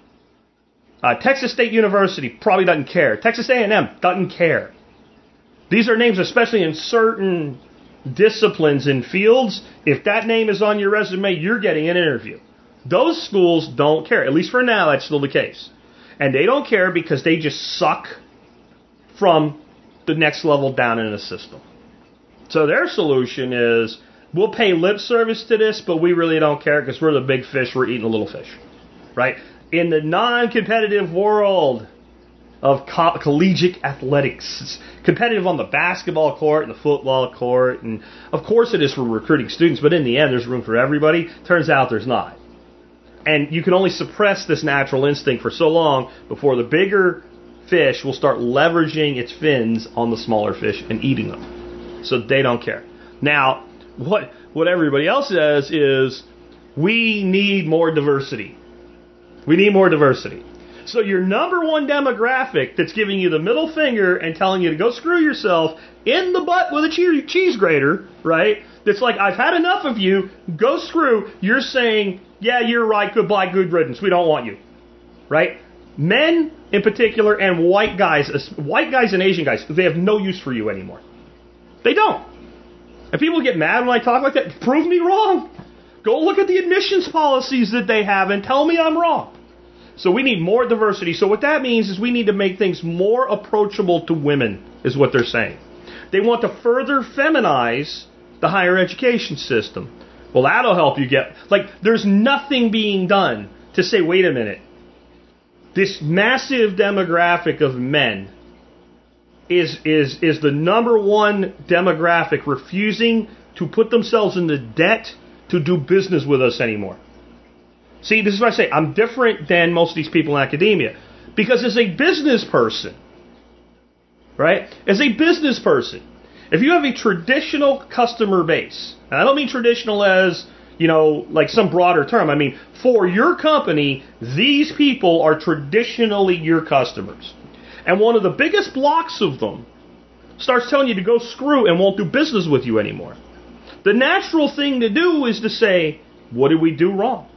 Uh, Texas State University probably doesn't care. Texas A and M doesn't care. These are names, especially in certain disciplines and fields. If that name is on your resume, you're getting an interview. Those schools don't care. At least for now, that's still the case. And they don't care because they just suck from the next level down in the system. So their solution is, we'll pay lip service to this, but we really don't care because we're the big fish, we're eating the little fish. Right? In the non-competitive world of co- collegiate athletics, it's competitive on the basketball court and the football court, and of course it is for recruiting students, but in the end there's room for everybody. Turns out there's not. And you can only suppress this natural instinct for so long before the bigger fish will start leveraging its fins on the smaller fish and eating them. So they don't care. Now, what what everybody else says is, we need more diversity. We need more diversity. So your number one demographic that's giving you the middle finger and telling you to go screw yourself in the butt with a cheese grater, right? That's like, I've had enough of you, go screw. You're saying, yeah, you're right, goodbye, good riddance, we don't want you. Right? Men in particular and white guys, white guys and Asian guys, they have no use for you anymore. They don't. And people get mad when I talk like that. Prove me wrong. Go look at the admissions policies that they have and tell me I'm wrong. So we need more diversity. So what that means is we need to make things more approachable to women, is what they're saying. They want to further feminize the higher education system. Well, that'll help you get... Like, there's nothing being done to say, wait a minute. This massive demographic of men is is is the number one demographic refusing to put themselves in the debt to do business with us anymore. See, this is what I say. I'm different than most of these people in academia. Because as a business person, right? As a business person, if you have a traditional customer base, and I don't mean traditional as, you know, like some broader term. I mean, for your company, these people are traditionally your customers. And one of the biggest blocks of them starts telling you to go screw and won't do business with you anymore. The natural thing to do is to say, what did we do wrong?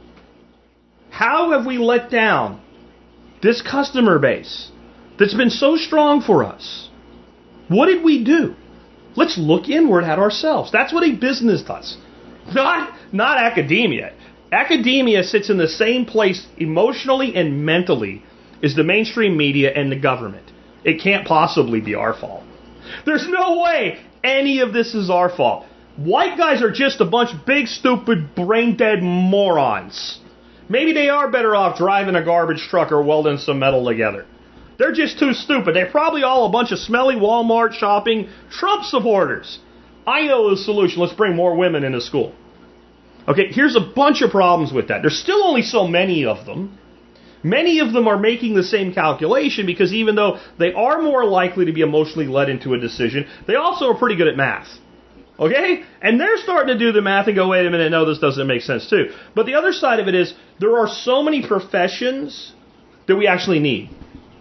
How have we let down this customer base that's been so strong for us? What did we do? Let's look inward at ourselves. That's what a business does. Not, not academia. Academia sits in the same place emotionally and mentally as the mainstream media and the government. It can't possibly be our fault. There's no way any of this is our fault. White guys are just a bunch of big, stupid, brain-dead morons. Maybe they are better off driving a garbage truck or welding some metal together. They're just too stupid. They're probably all a bunch of smelly Walmart shopping Trump supporters. I know the solution. Let's bring more women into school. Okay, here's a bunch of problems with that. There's still only so many of them. Many of them are making the same calculation because even though they are more likely to be emotionally led into a decision, they also are pretty good at math. Okay? And they're starting to do the math and go, wait a minute, no, this doesn't make sense too. But the other side of it is there are so many professions that we actually need.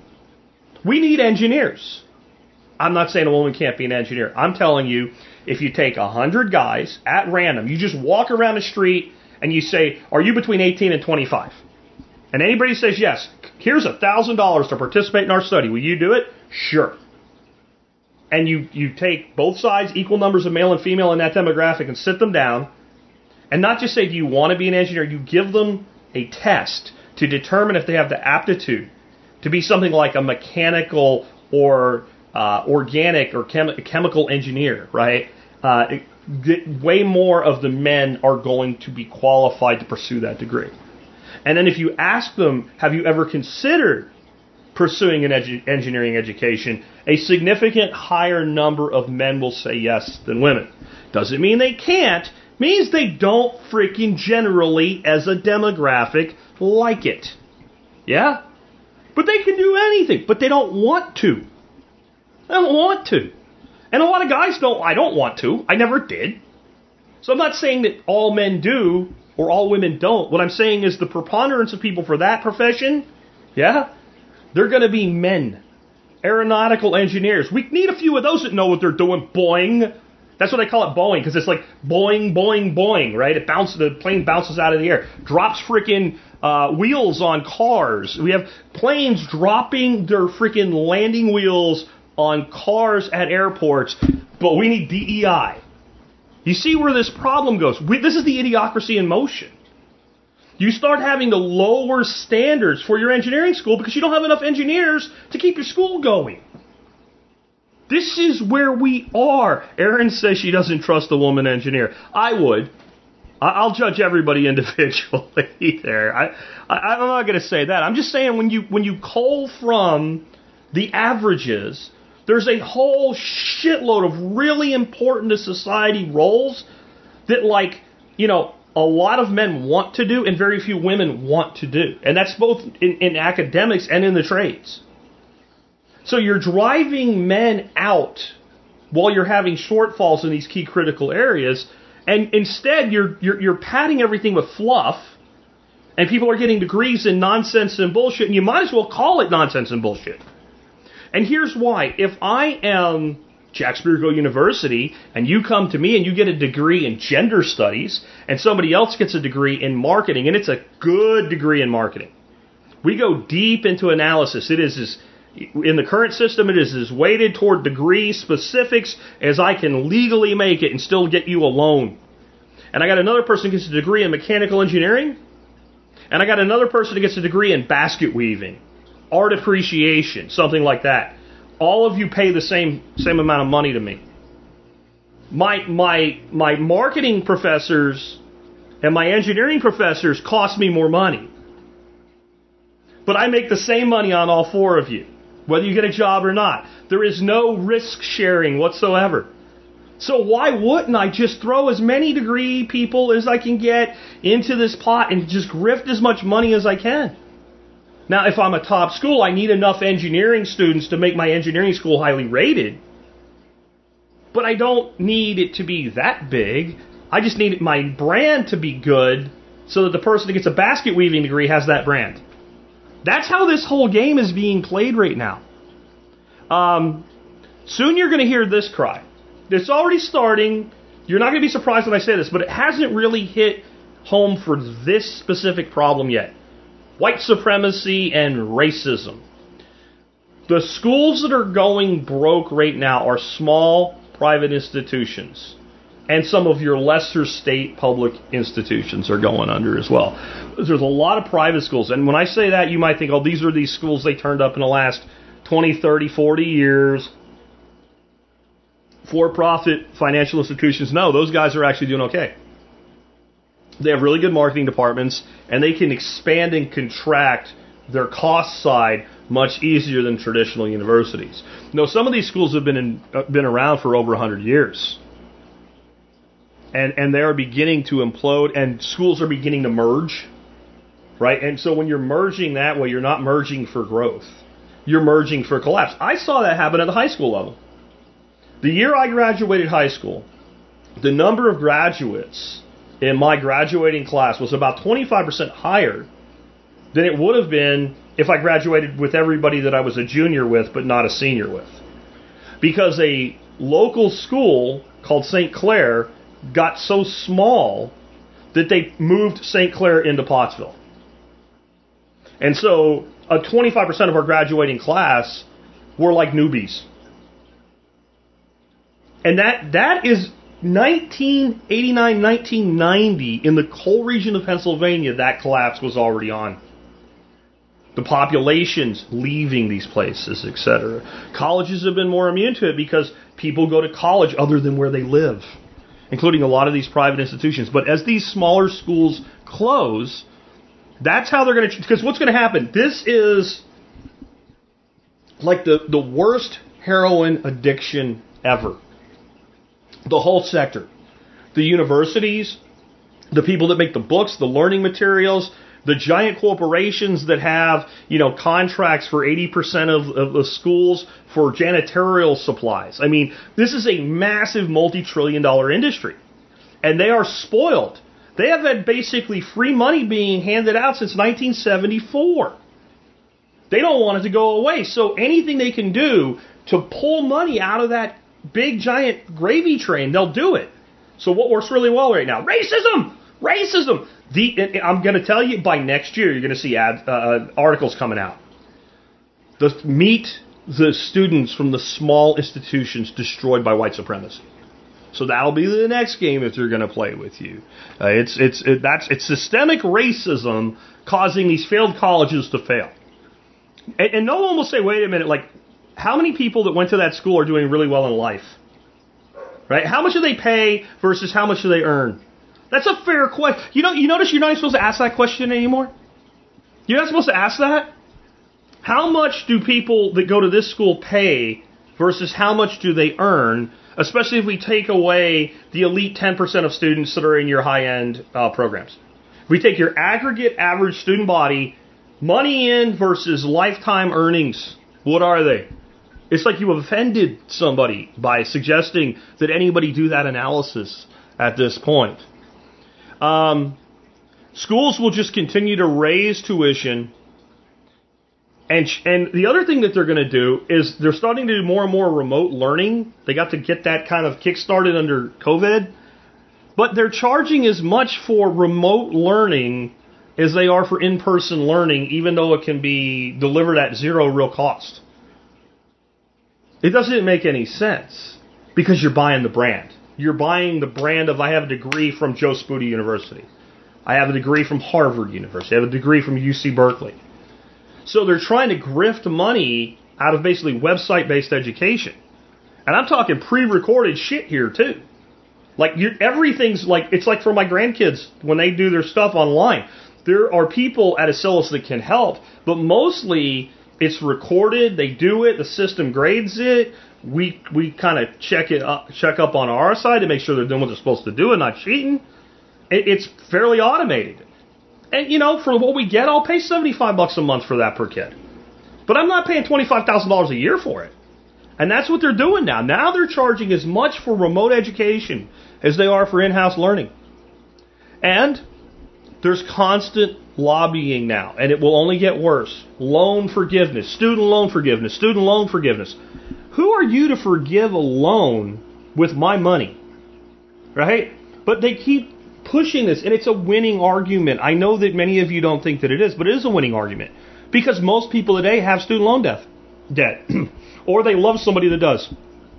We need engineers. I'm not saying a woman can't be an engineer. I'm telling you, if you take one hundred guys at random, you just walk around the street and you say, are you between eighteen and twenty-five? And anybody says yes, here's one thousand dollars to participate in our study. Will you do it? Sure. And you, you take both sides, equal numbers of male and female in that demographic, and sit them down, and not just say, do you want to be an engineer? You give them a test to determine if they have the aptitude to be something like a mechanical or uh, organic or chem- chemical engineer, right? Uh, it, way more of the men are going to be qualified to pursue that degree. And then if you ask them, have you ever considered pursuing an edu- engineering education, a significant higher number of men will say yes than women. Doesn't mean they can't. Means they don't freaking generally, as a demographic, like it. Yeah? But they can do anything. But they don't want to. They don't want to. And a lot of guys don't. I don't want to. I never did. So I'm not saying that all men do or all women don't. What I'm saying is the preponderance of people for that profession, yeah, they're going to be men. Aeronautical engineers. We need a few of those that know what they're doing. Boing. That's what I call it, Boeing, because it's like boing, boing, boing, right? It bounces, the plane bounces out of the air, drops freaking uh, wheels on cars. We have planes dropping their freaking landing wheels on cars at airports, but we need D E I. You see where this problem goes? We, this is the idiocracy in motion. You start having to lower standards for your engineering school because you don't have enough engineers to keep your school going. This is where we are. Erin says she doesn't trust a woman engineer. I would. I'll judge everybody individually there. I, I, I'm not going to say that. I'm just saying when you when you cull from the averages, there's a whole shitload of really important to society roles that, like, you know, a lot of men want to do and very few women want to do. And that's both in, in academics and in the trades. So you're driving men out while you're having shortfalls in these key critical areas, and instead you're you're, you're padding everything with fluff, and people are getting degrees in nonsense and bullshit, and you might as well call it nonsense and bullshit. And here's why. If I am Jack Spirko University, and you come to me and you get a degree in gender studies, and somebody else gets a degree in marketing, and it's a good degree in marketing, we go deep into analysis. It is as In the current system, it is as weighted toward degree specifics as I can legally make it and still get you a loan. And I got another person who gets a degree in mechanical engineering. And I got another person who gets a degree in basket weaving, art appreciation, something like that. All of you pay the same same amount of money to me. My my my marketing professors and my engineering professors cost me more money. But I make the same money on all four of you, whether you get a job or not. There is no risk sharing whatsoever. So why wouldn't I just throw as many degree people as I can get into this pot and just grift as much money as I can? Now, if I'm a top school, I need enough engineering students to make my engineering school highly rated. But I don't need it to be that big. I just need my brand to be good so that the person who gets a basket weaving degree has that brand. That's how this whole game is being played right now. Um, soon you're going to hear this cry. It's already starting. You're not going to be surprised when I say this, but it hasn't really hit home for this specific problem yet. White supremacy and racism. The schools that are going broke right now are small, private institutions. And some of your lesser state public institutions are going under as well. There's a lot of private schools. And when I say that, you might think, oh, these are these schools they turned up in the last twenty, thirty, forty years. For-profit financial institutions. No, those guys are actually doing okay. They have really good marketing departments, and they can expand and contract their cost side much easier than traditional universities. Now, some of these schools have been in, uh, been around for over one hundred years. And and they are beginning to implode, and schools are beginning to merge, right? And so when you're merging that way, you're not merging for growth. You're merging for collapse. I saw that happen at the high school level. The year I graduated high school, the number of graduates in my graduating class was about twenty-five percent higher than it would have been if I graduated with everybody that I was a junior with but not a senior with. Because a local school called Saint Clair got so small that they moved Saint Clair into Pottsville. And so uh, twenty-five percent of our graduating class were like newbies. And that that is nineteen eighty-nine, nineteen ninety, in the coal region of Pennsylvania, that collapse was already on. The populations leaving these places, et cetera. Colleges have been more immune to it because people go to college other than where they live, including a lot of these private institutions. But as these smaller schools close, that's how they're going to... Because what's going to happen? This is like the, the worst heroin addiction ever. The whole sector. The universities, the people that make the books, the learning materials, the giant corporations that have, you know, contracts for eighty percent of, of the schools for janitorial supplies. I mean, this is a massive multi-trillion dollar industry. And they are spoiled. They have had basically free money being handed out since nineteen seventy-four. They don't want it to go away. So anything they can do to pull money out of that big giant gravy train, they'll do it. So what works really well right now? Racism! Racism! The, I'm going to tell you, by next year, you're going to see ad, uh, articles coming out. The, meet the students from the small institutions destroyed by white supremacy. So that'll be the next game if they're going to play with you. Uh, it's it's it, that's it's systemic racism causing these failed colleges to fail. And, and no one will say, wait a minute, like, how many people that went to that school are doing really well in life? Right? How much do they pay versus how much do they earn? That's a fair question. You know, you notice you're not even supposed to ask that question anymore? You're not supposed to ask that? How much do people that go to this school pay versus how much do they earn, especially if we take away the elite ten percent of students that are in your high-end uh, programs? If we take your aggregate average student body, money in versus lifetime earnings, what are they? It's like you offended somebody by suggesting that anybody do that analysis at this point. Um, schools will just continue to raise tuition. And and the other thing that they're going to do is they're starting to do more and more remote learning. They got to get that kind of kick-started under COVID. But they're charging as much for remote learning as they are for in-person learning, even though it can be delivered at zero real cost. It doesn't make any sense because you're buying the brand. You're buying the brand of, I have a degree from Joe Spudi University. I have a degree from Harvard University. I have a degree from U C Berkeley. So they're trying to grift money out of basically website-based education. And I'm talking pre-recorded shit here too. Like you're, everything's like, it's like for my grandkids when they do their stuff online. There are people at Acellus that can help, but mostly it's recorded, they do it, the system grades it, we we kind of check it up, check up on our side to make sure they're doing what they're supposed to do and not cheating. It, it's fairly automated. And, you know, for what we get, I'll pay seventy-five bucks a month for that per kid. But I'm not paying twenty-five thousand dollars a year for it. And that's what they're doing now. Now they're charging as much for remote education as they are for in-house learning. And there's constant lobbying now, and it will only get worse. Loan forgiveness, student loan forgiveness, student loan forgiveness. Who are you to forgive a loan with my money? Right? But they keep pushing this, and it's a winning argument. I know that many of you don't think that it is, but it is a winning argument. Because most people today have student loan debt, debt. Or they love somebody that does.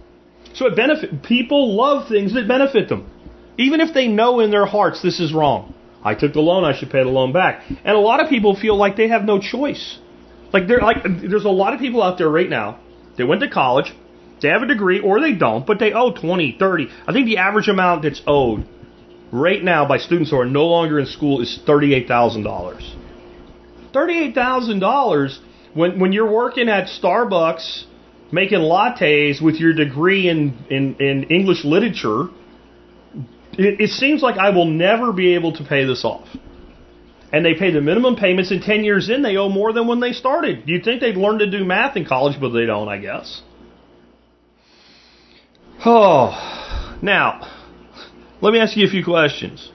So it benefit people love things that benefit them, even if they know in their hearts this is wrong. I took the loan, I should pay the loan back. And a lot of people feel like they have no choice. Like they're like there's a lot of people out there right now. They went to college, they have a degree, or they don't, but they owe twenty, thirty. I think the average amount that's owed right now by students who are no longer in school is thirty-eight thousand dollars. thirty-eight thousand dollars when when you're working at Starbucks making lattes with your degree in, in, in English literature, it, it seems like I will never be able to pay this off. And they pay the minimum payments, and ten years in, they owe more than when they started. You'd think they'd learn to do math in college, but they don't, I guess. Oh, now, let me ask you a few questions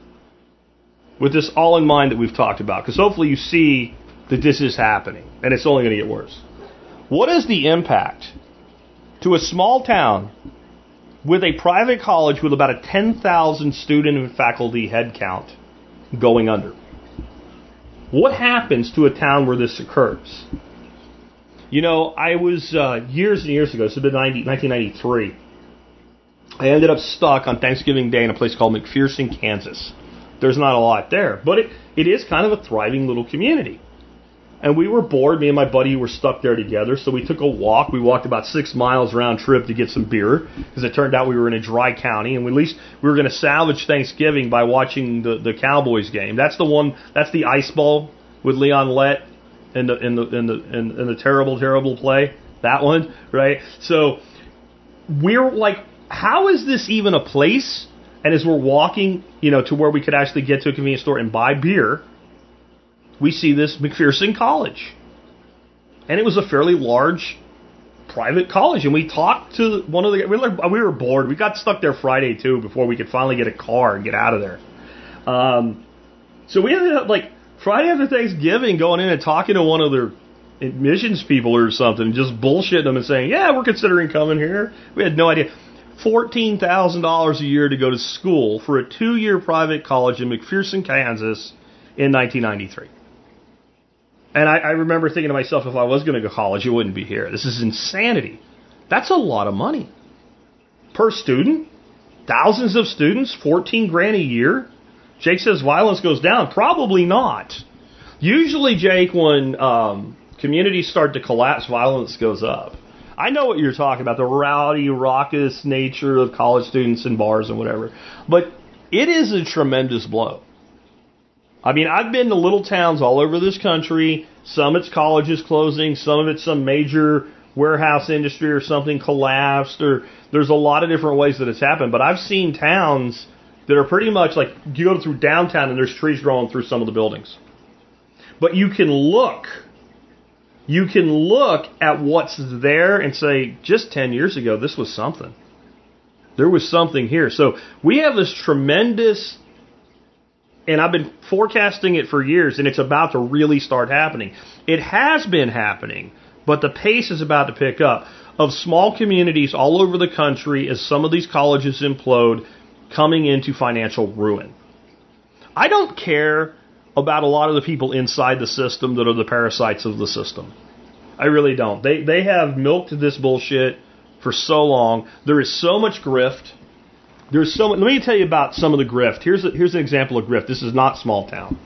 with this all in mind that we've talked about, because hopefully you see that this is happening, and it's only going to get worse. What is the impact to a small town with a private college with about a ten thousand student and faculty head count going under? What happens to a town where this occurs? You know, I was, uh, years and years ago, this has been nineteen ninety-three, I ended up stuck on Thanksgiving Day in a place called McPherson, Kansas. There's not a lot there, but it, it is kind of a thriving little community. And we were bored. Me and my buddy were stuck there together, so we took a walk. We walked about six miles round trip to get some beer, because it turned out we were in a dry county, and we, at least we were going to salvage Thanksgiving by watching the, the Cowboys game. That's the one. That's the ice ball with Leon Lett in the in the in the in, in the terrible terrible play. That one, right? So we're like, how is this even a place? And as we're walking, you know, to where we could actually get to a convenience store and buy beer, we see this McPherson College. And it was a fairly large private college. And we talked to one of the... We were, we were bored. We got stuck there Friday, too, before we could finally get a car and get out of there. Um, so we ended up, like, Friday after Thanksgiving, going in and talking to one of their admissions people or something, just bullshitting them and saying, yeah, we're considering coming here. We had no idea. fourteen thousand dollars a year to go to school for a two-year private college in McPherson, Kansas in nineteen ninety-three. And I, I remember thinking to myself, if I was going to go to college, it wouldn't be here. This is insanity. That's a lot of money. Per student? Thousands of students? fourteen grand a year? Jake says violence goes down. Probably not. Usually, Jake, when um, communities start to collapse, violence goes up. I know what you're talking about, the rowdy, raucous nature of college students and bars and whatever. But it is a tremendous blow. I mean, I've been to little towns all over this country. Some it's colleges closing. Some of it's some major warehouse industry or something collapsed. Or there's a lot of different ways that it's happened. But I've seen towns that are pretty much like, you go through downtown and there's trees growing through some of the buildings. But you can look, you can look at what's there and say, just ten years ago, this was something. There was something here. So we have this tremendous... And I've been forecasting it for years, and it's about to really start happening. It has been happening, but the pace is about to pick up, of small communities all over the country as some of these colleges implode, coming into financial ruin. I don't care about a lot of the people inside the system that are the parasites of the system. I really don't. They they have milked this bullshit for so long. There is so much grift. There's so much, let me tell you about some of the grift. Here's a, here's an example of grift. This is not small town.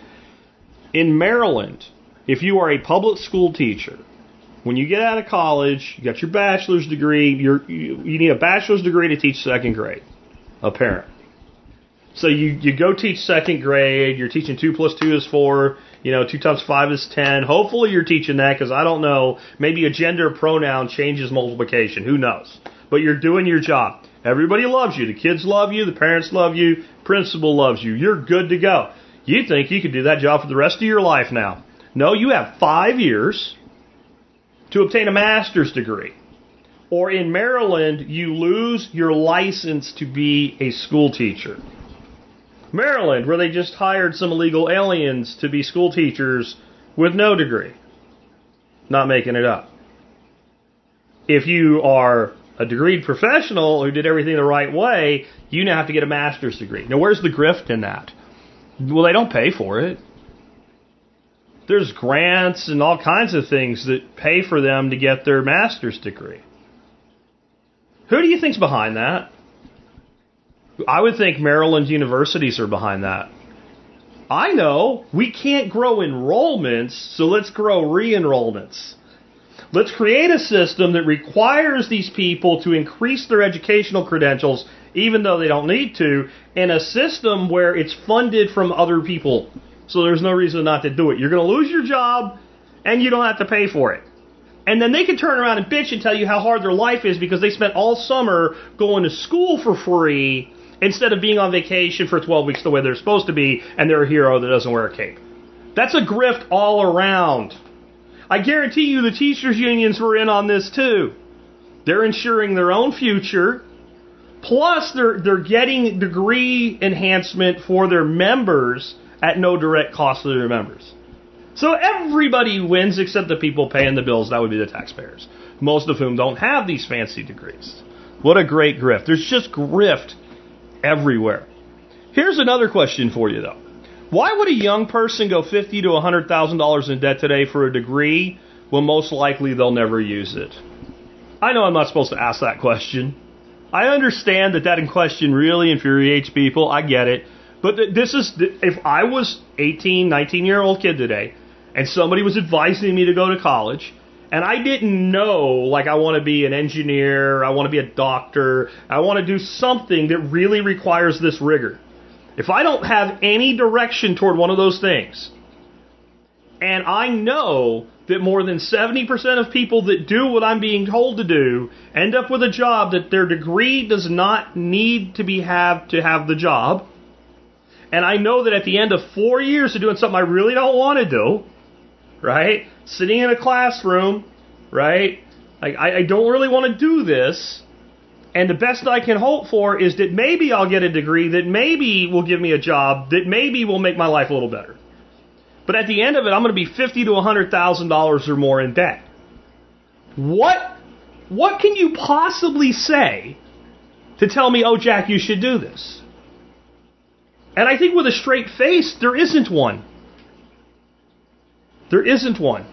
In Maryland, if you are a public school teacher, when you get out of college, you got your bachelor's degree, you're, you, you need a bachelor's degree to teach second grade, a parent. So you, you go teach second grade, you're teaching two plus two is four, you know, two times five is ten. Hopefully you're teaching that, because I don't know, maybe a gender pronoun changes multiplication, who knows. But you're doing your job. Everybody loves you. The kids love you. The parents love you. Principal loves you. You're good to go. You think you could do that job for the rest of your life now. No, you have five years to obtain a master's degree. Or in Maryland, you lose your license to be a school teacher. Maryland, where they just hired some illegal aliens to be school teachers with no degree. Not making it up. If you are a degreed professional who did everything the right way, you now have to get a master's degree. Now, where's the grift in that? Well, they don't pay for it. There's grants and all kinds of things that pay for them to get their master's degree. Who do you think's behind that? I would think Maryland universities are behind that. I know. We can't grow enrollments, so let's grow re-enrollments. Let's create a system that requires these people to increase their educational credentials, even though they don't need to, in a system where it's funded from other people. So there's no reason not to do it. You're going to lose your job, and you don't have to pay for it. And then they can turn around and bitch and tell you how hard their life is because they spent all summer going to school for free instead of being on vacation for twelve weeks the way they're supposed to be, and they're a hero that doesn't wear a cape. That's a grift all around. I guarantee you the teachers' unions were in on this too. They're ensuring their own future, plus they're, they're getting degree enhancement for their members at no direct cost to their members. So everybody wins except the people paying the bills. That would be the taxpayers, most of whom don't have these fancy degrees. What a great grift. There's just grift everywhere. Here's another question for you, though. Why would a young person go fifty thousand to one hundred thousand dollars in debt today for a degree when most likely they'll never use it? I know I'm not supposed to ask that question. I understand that that in question really infuriates people. I get it. But this is, if I was eighteen, nineteen-year-old kid today, and somebody was advising me to go to college, and I didn't know, like, I want to be an engineer, I want to be a doctor, I want to do something that really requires this rigor. If I don't have any direction toward one of those things, and I know that more than seventy percent of people that do what I'm being told to do end up with a job that their degree does not need to be have to have the job, and I know that at the end of four years of doing something I really don't want to do, right, sitting in a classroom, right, like I, I don't really want to do this, and the best I can hope for is that maybe I'll get a degree that maybe will give me a job that maybe will make my life a little better. But at the end of it, I'm going to be fifty thousand to one hundred thousand dollars or more in debt. What, what can you possibly say to tell me, oh, Jack, you should do this? And I think with a straight face, there isn't one. There isn't one.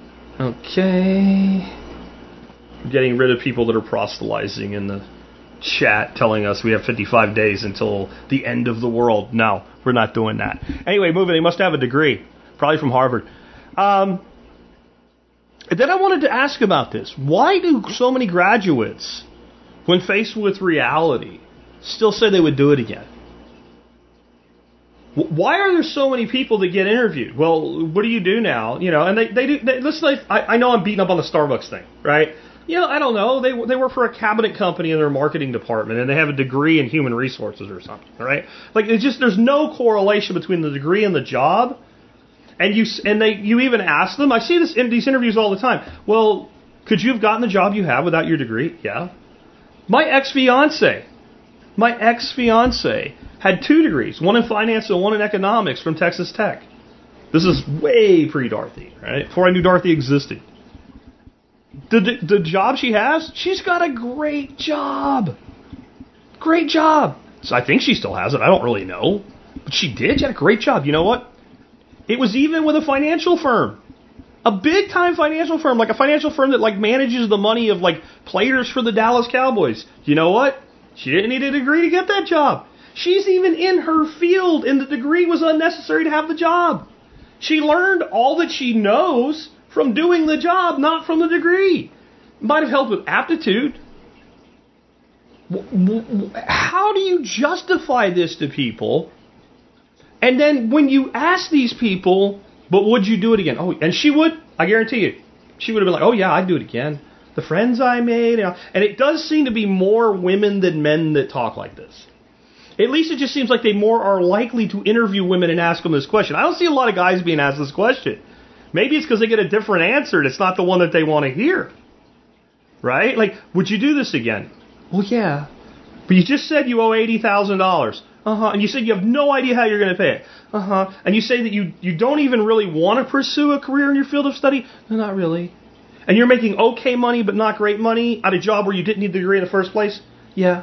Okay. I'm getting rid of people that are proselytizing in the chat telling us we have fifty-five days until the end of the world. No, we're not doing that. Anyway, moving. He must have a degree. Probably from Harvard. Um, then I wanted to ask about this. Why do so many graduates, when faced with reality, still say they would do it again? Why are there so many people that get interviewed? Well, what do you do now? You know, and they, they do. They, listen, like, I, I know I'm beating up on the Starbucks thing, right? You know, I don't know. They they work for a cabinet company in their marketing department, and they have a degree in human resources or something, right? Like, it's just there's no correlation between the degree and the job. And you and they you even ask them. I see this in these interviews all the time. Well, could you have gotten the job you have without your degree? Yeah. My ex-fiance, my ex-fiance had two degrees, one in finance and one in economics from Texas Tech. This is way pre-Dorothy, right? Before I knew Dorothy existed. The, the, the job she has, she's got a great job. Great job. So I think she still has it. I don't really know. But she did. She had a great job. You know what? It was even with a financial firm. A big-time financial firm, like a financial firm that like manages the money of like players for the Dallas Cowboys. You know what? She didn't need a degree to get that job. She's even in her field, and the degree was unnecessary to have the job. She learned all that she knows from doing the job, not from the degree. Might have helped with aptitude. How do you justify this to people? And then when you ask these people, but would you do it again? Oh, and she would. I guarantee you. She would have been like, oh, yeah, I'd do it again. The friends I made. And it does seem to be more women than men that talk like this. At least it just seems like they more are likely to interview women and ask them this question. I don't see a lot of guys being asked this question. Maybe it's because they get a different answer and it's not the one that they want to hear. Right? Like, would you do this again? Well, yeah. But you just said you owe eighty thousand dollars. Uh-huh. And you said you have no idea how you're going to pay it. Uh-huh. And you say that you, you don't even really want to pursue a career in your field of study? No, not really. And you're making okay money but not great money at a job where you didn't need the degree in the first place? Yeah.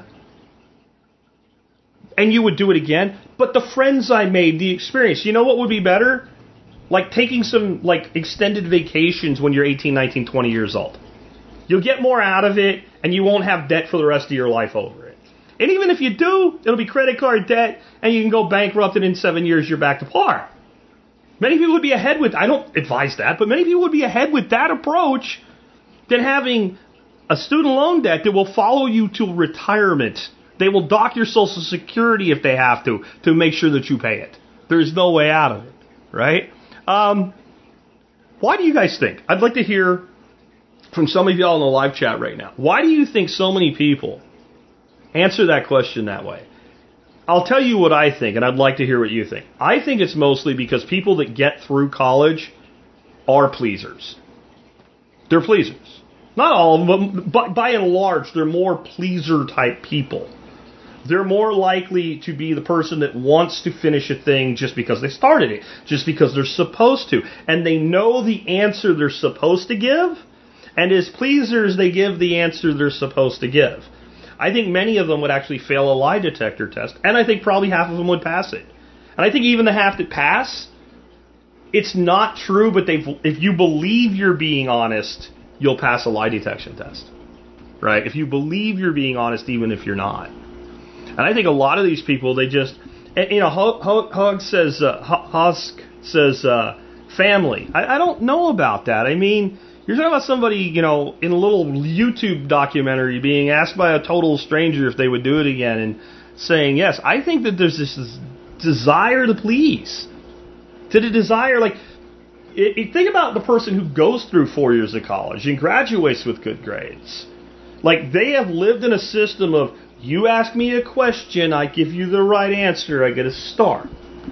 And you would do it again? But the friends I made, the experience, you know what would be better? Like taking some like extended vacations when you're eighteen, nineteen, twenty years old. You'll get more out of it, and you won't have debt for the rest of your life over it. And even if you do, it'll be credit card debt, and you can go bankrupt, and in seven years you're back to par. Many people would be ahead with, I don't advise that, but many people would be ahead with that approach than having a student loan debt that will follow you to retirement. They will dock your Social Security if they have to, to make sure that you pay it. There's no way out of it, right? Um, why do you guys think? I'd like to hear from some of y'all in the live chat right now. Why do you think so many people answer that question that way? I'll tell you what I think, and I'd like to hear what you think. I think it's mostly because people that get through college are pleasers. They're pleasers. Not all of them, but by and large, they're more pleaser-type people. They're more likely to be the person that wants to finish a thing just because they started it, just because they're supposed to. And they know the answer they're supposed to give, and as pleasers, they give the answer they're supposed to give. I think many of them would actually fail a lie detector test, and I think probably half of them would pass it. And I think even the half that pass, it's not true, but they've, if you believe you're being honest, you'll pass a lie detection test, right? If you believe you're being honest, even if you're not. And I think a lot of these people, they just, you know, Hug says, uh, Husk says, uh, family. I, I don't know about that. I mean, you're talking about somebody, you know, in a little YouTube documentary being asked by a total stranger if they would do it again and saying yes. I think that there's this, this desire to please. To the desire, like, it, it, think about the person who goes through four years of college and graduates with good grades. Like, they have lived in a system of, you ask me a question, I give you the right answer, I get a star.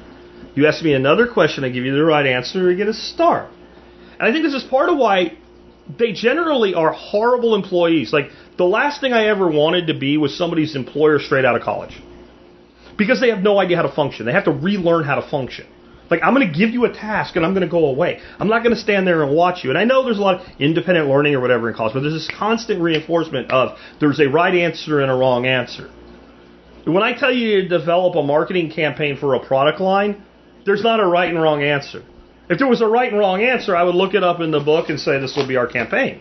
You ask me another question, I give you the right answer, I get a star. And I think this is part of why they generally are horrible employees. Like, the last thing I ever wanted to be was somebody's employer straight out of college. Because they have no idea how to function. They have to relearn how to function. Like, I'm going to give you a task and I'm going to go away. I'm not going to stand there and watch you. And I know there's a lot of independent learning or whatever in college, but there's this constant reinforcement of there's a right answer and a wrong answer. When I tell you to develop a marketing campaign for a product line, there's not a right and wrong answer. If there was a right and wrong answer, I would look it up in the book and say this will be our campaign.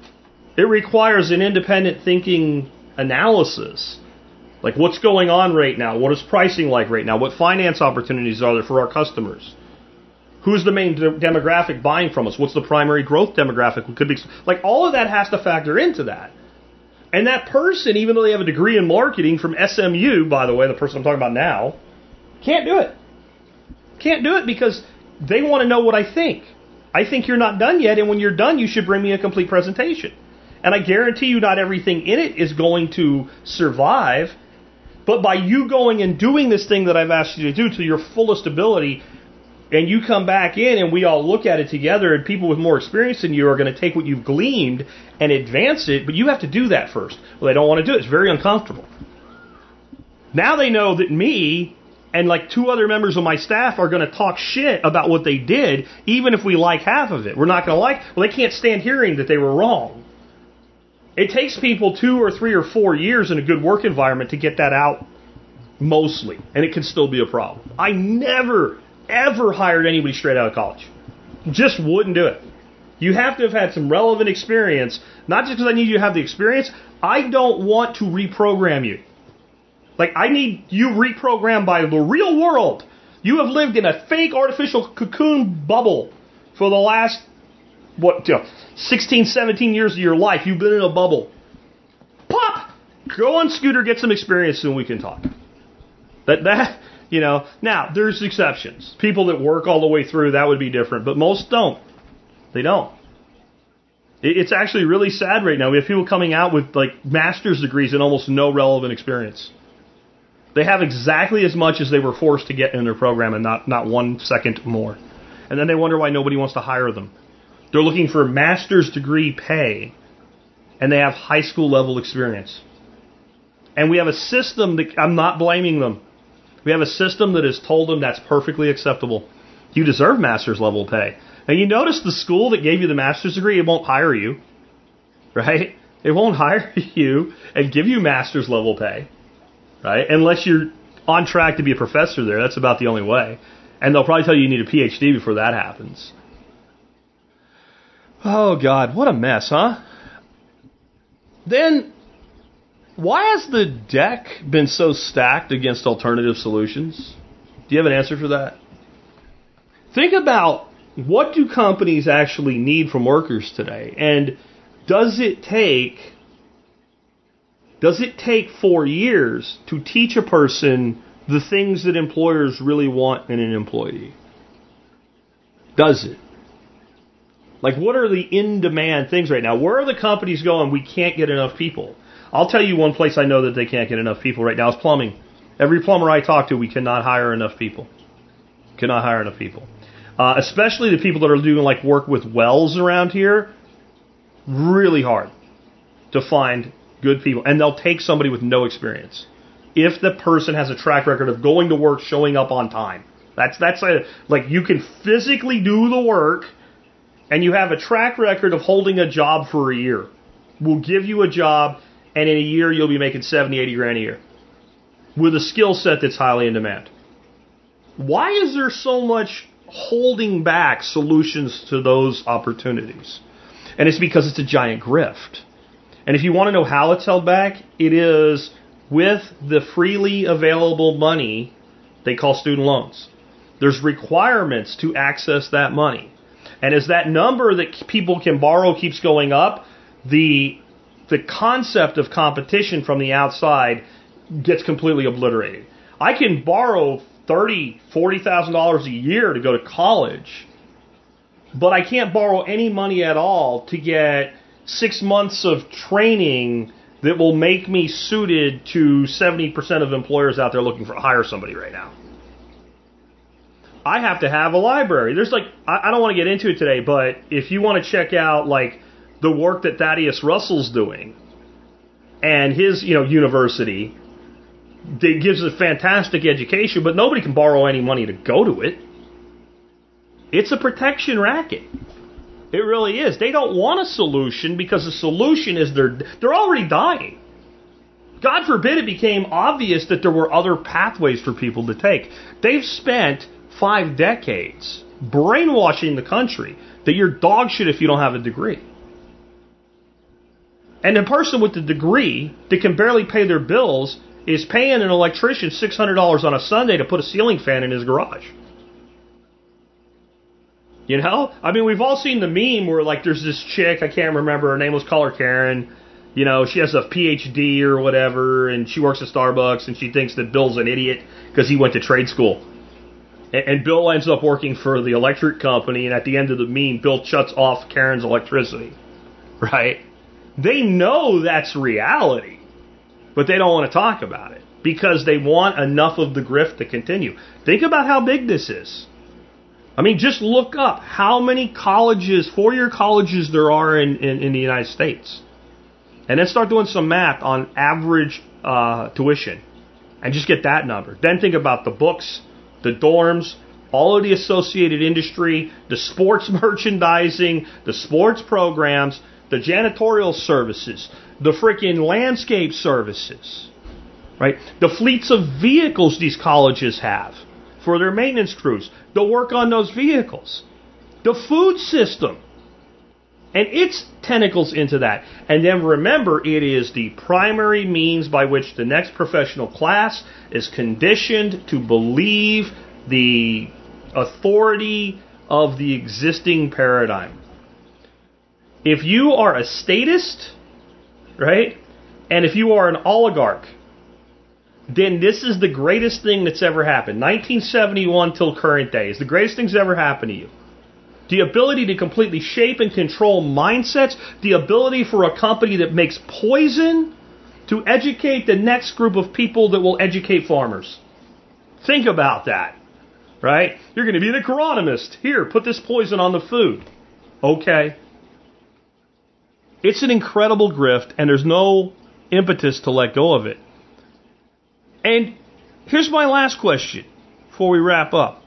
It requires an independent thinking analysis. Like, what's going on right now? What is pricing like right now? What finance opportunities are there for our customers? Who's the main de- demographic buying from us? What's the primary growth demographic? We could be like, all of that has to factor into that. And that person, even though they have a degree in marketing from S M U, by the way, the person I'm talking about now, can't do it. Can't do it because they want to know what I think. I think you're not done yet, and when you're done, you should bring me a complete presentation. And I guarantee you not everything in it is going to survive. But by you going and doing this thing that I've asked you to do to your fullest ability, and you come back in and we all look at it together, and people with more experience than you are going to take what you've gleaned and advance it, but you have to do that first. Well, they don't want to do it. It's very uncomfortable. Now they know that me and like two other members of my staff are going to talk shit about what they did, even if we like half of it. We're not going to like, well, they can't stand hearing that they were wrong. It takes people two or three or four years in a good work environment to get that out, mostly. And it can still be a problem. I never, ever hired anybody straight out of college. Just wouldn't do it. You have to have had some relevant experience. Not just because I need you to have the experience. I don't want to reprogram you. Like, I need you reprogrammed by the real world. You have lived in a fake artificial cocoon bubble for the last, what, you know, sixteen, seventeen years of your life. You've been in a bubble. Pop! Go on Scooter, get some experience, and we can talk. That, that, you know, now, there's exceptions. People that work all the way through, that would be different. But most don't. They don't. It's actually really sad right now. We have people coming out with, like, master's degrees and almost no relevant experience. They have exactly as much as they were forced to get in their program and not, not one second more. And then they wonder why nobody wants to hire them. They're looking for master's degree pay, and they have high school level experience. And we have a system that, I'm not blaming them. We have a system that has told them that's perfectly acceptable. You deserve master's level pay. Now you notice the school that gave you the master's degree, it won't hire you. Right? It won't hire you and give you master's level pay. Right? Unless you're on track to be a professor there. That's about the only way. And they'll probably tell you you need a P H D before that happens. Oh, God. What a mess, huh? Then why has the deck been so stacked against alternative solutions? Do you have an answer for that? Think about, what do companies actually need from workers today? And does it take does it take four years to teach a person the things that employers really want in an employee? Does it? Like, what are the in-demand things right now? Where are the companies going, we can't get enough people? I'll tell you one place I know that they can't get enough people right now is plumbing. Every plumber I talk to, we cannot hire enough people. Cannot hire enough people. Uh, especially the people that are doing like work with wells around here. Really hard to find good people. And they'll take somebody with no experience if the person has a track record of going to work, showing up on time. That's that's a, like, you can physically do the work and you have a track record of holding a job for a year. We'll give you a job, and in a year you'll be making seventy, eighty grand a year with a skill set that's highly in demand. Why is there so much holding back solutions to those opportunities? And it's because it's a giant grift. And if you want to know how it's held back, it is with the freely available money they call student loans. There's requirements to access that money. And as that number that people can borrow keeps going up, the the concept of competition from the outside gets completely obliterated. I can borrow thirty thousand dollars, forty thousand dollars a year to go to college, but I can't borrow any money at all to get six months of training that will make me suited to seventy percent of employers out there looking for hire somebody right now. I have to have a library. There's like, I don't want to get into it today, but if you want to check out like the work that Thaddeus Russell's doing and his, you know, university, that gives a fantastic education, but nobody can borrow any money to go to it. It's a protection racket. It really is. They don't want a solution because the solution is they're they're already dying. God forbid it became obvious that there were other pathways for people to take. They've spent five decades brainwashing the country that you're dog shit if you don't have a degree. And a person with a degree that can barely pay their bills is paying an electrician six hundred dollars on a Sunday to put a ceiling fan in his garage. You know? I mean, we've all seen the meme where, like, there's this chick, I can't remember, her name was Call Her Karen. You know, she has a P H D or whatever, and she works at Starbucks, and she thinks that Bill's an idiot because he went to trade school. And, and Bill ends up working for the electric company, and at the end of the meme, Bill shuts off Karen's electricity. Right? They know that's reality, but they don't want to talk about it because they want enough of the grift to continue. Think about how big this is. I mean, just look up how many colleges, four-year colleges there are in, in, in the United States. And then start doing some math on average uh, tuition. And just get that number. Then think about the books, the dorms, all of the associated industry, the sports merchandising, the sports programs, the janitorial services, the freaking landscape services. Right? The fleets of vehicles these colleges have for their maintenance crews. They'll work on those vehicles. The food system and its tentacles into that. And then remember, it is the primary means by which the next professional class is conditioned to believe the authority of the existing paradigm. If you are a statist, right, and if you are an oligarch, then this is the greatest thing that's ever happened. nineteen seventy-one till current day is the greatest thing that's ever happened to you. The ability to completely shape and control mindsets, the ability for a company that makes poison to educate the next group of people that will educate farmers. Think about that, right? You're going to be an agronomist. Here, put this poison on the food. Okay. It's an incredible grift, and there's no impetus to let go of it. And here's my last question before we wrap up.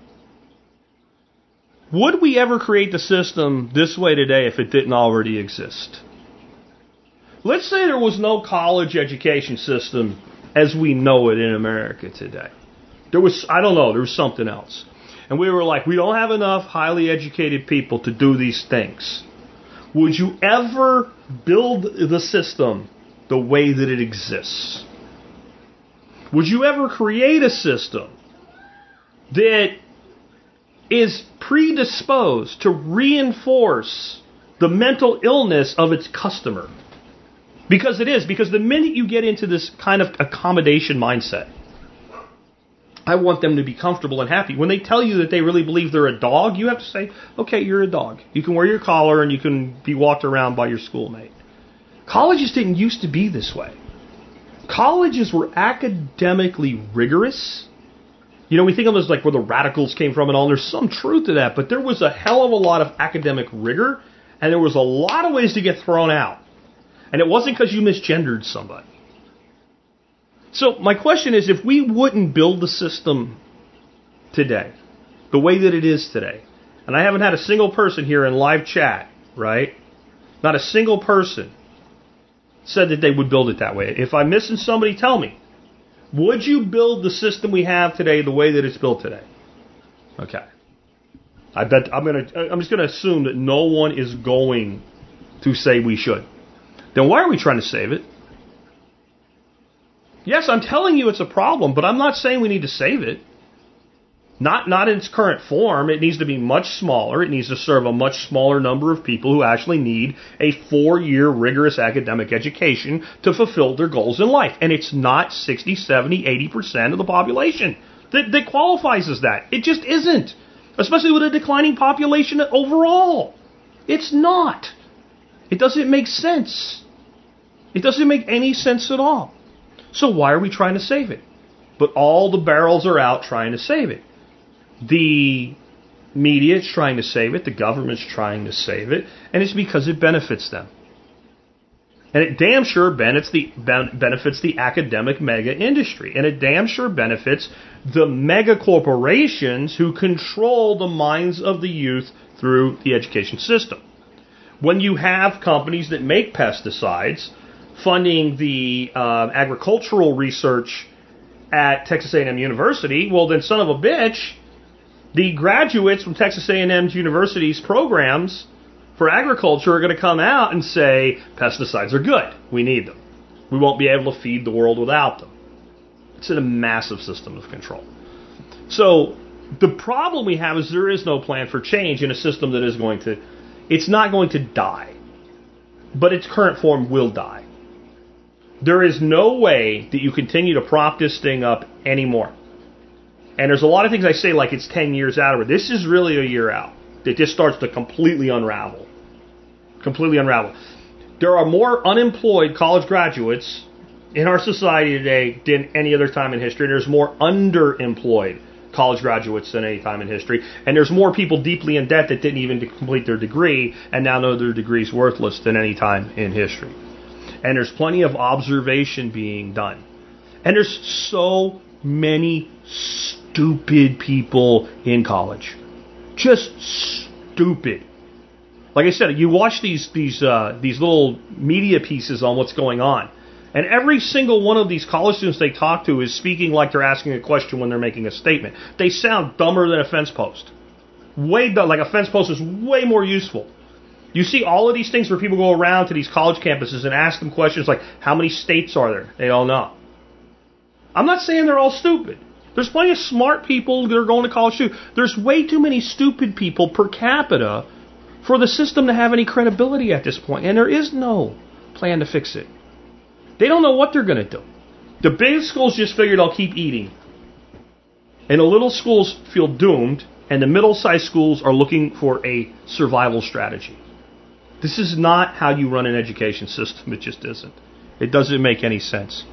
Would we ever create the system this way today if it didn't already exist? Let's say there was no college education system as we know it in America today. There was, I don't know, there was something else. And we were like, we don't have enough highly educated people to do these things. Would you ever build the system the way that it exists? Would you ever create a system that is predisposed to reinforce the mental illness of its customer? Because it is. Because the minute you get into this kind of accommodation mindset, I want them to be comfortable and happy. When they tell you that they really believe they're a dog, you have to say, okay, you're a dog. You can wear your collar and you can be walked around by your schoolmate. Colleges didn't used to be this way. Colleges were academically rigorous. You know, we think of them as like where the radicals came from and all, and there's some truth to that, but there was a hell of a lot of academic rigor, and there was a lot of ways to get thrown out. And it wasn't because you misgendered somebody. So my question is, if we wouldn't build the system today, the way that it is today, and I haven't had a single person here in live chat, right? Not a single person said that they would build it that way. If I'm missing somebody, tell me. Would you build the system we have today the way that it's built today? Okay. I bet I'm gonna. I'm just gonna assume that no one is going to say we should. Then why are we trying to save it? Yes, I'm telling you it's a problem, but I'm not saying we need to save it. Not not in its current form. It needs to be much smaller. It needs to serve a much smaller number of people who actually need a four-year rigorous academic education to fulfill their goals in life. And it's not sixty, seventy, eighty percent of the population that, that qualifies as that. It just isn't. Especially with a declining population overall. It's not. It doesn't make sense. It doesn't make any sense at all. So why are we trying to save it? But all the barrels are out trying to save it. The media is trying to save it. The government's trying to save it. And it's because it benefits them. And it damn sure benefits the, benefits the academic mega industry. And it damn sure benefits the mega corporations who control the minds of the youth through the education system. When you have companies that make pesticides funding the uh, agricultural research at Texas A and M University, well then son of a bitch, the graduates from Texas A and M University's programs for agriculture are going to come out and say, pesticides are good. We need them. We won't be able to feed the world without them. It's in a massive system of control. So the problem we have is there is no plan for change in a system that is going to, it's not going to die, but its current form will die. There is no way that you continue to prop this thing up anymore. And there's a lot of things I say like it's ten years out of it. This is really a year out. It just starts to completely unravel. Completely unravel. There are more unemployed college graduates in our society today than any other time in history. There's more underemployed college graduates than any time in history. And there's more people deeply in debt that didn't even complete their degree and now know their degree's worthless than any time in history. And there's plenty of observation being done. And there's so many stupid people in college. Just stupid. Like I said, you watch these these uh, these little media pieces on what's going on. And every single one of these college students they talk to is speaking like they're asking a question when they're making a statement. They sound dumber than a fence post. Way dumb. Like a fence post is way more useful. You see all of these things where people go around to these college campuses and ask them questions like, how many states are there? They all know. I'm not saying they're all stupid. There's plenty of smart people that are going to college too. There's way too many stupid people per capita for the system to have any credibility at this point. And there is no plan to fix it. They don't know what they're going to do. The big schools just figure they'll keep eating. And the little schools feel doomed. And the middle-sized schools are looking for a survival strategy. This is not how you run an education system. It just isn't. It doesn't make any sense.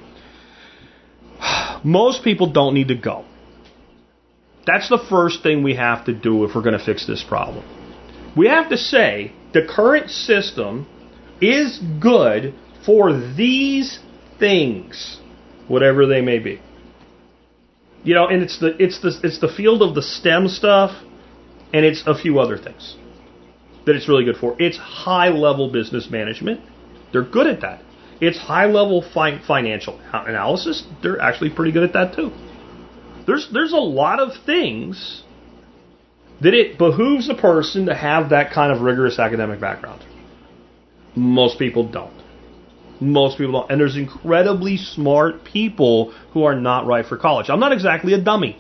Most people don't need to go. That's the first thing we have to do if we're going to fix this problem. We have to say the current system is good for these things, whatever they may be. You know, and it's the it's the it's the field of the STEM stuff, and it's a few other things that it's really good for. It's high-level business management. They're good at that. It's high-level fi- financial analysis. They're actually pretty good at that too. There's there's a lot of things that it behooves a person to have that kind of rigorous academic background. Most people don't. Most people don't. And there's incredibly smart people who are not right for college. I'm not exactly a dummy.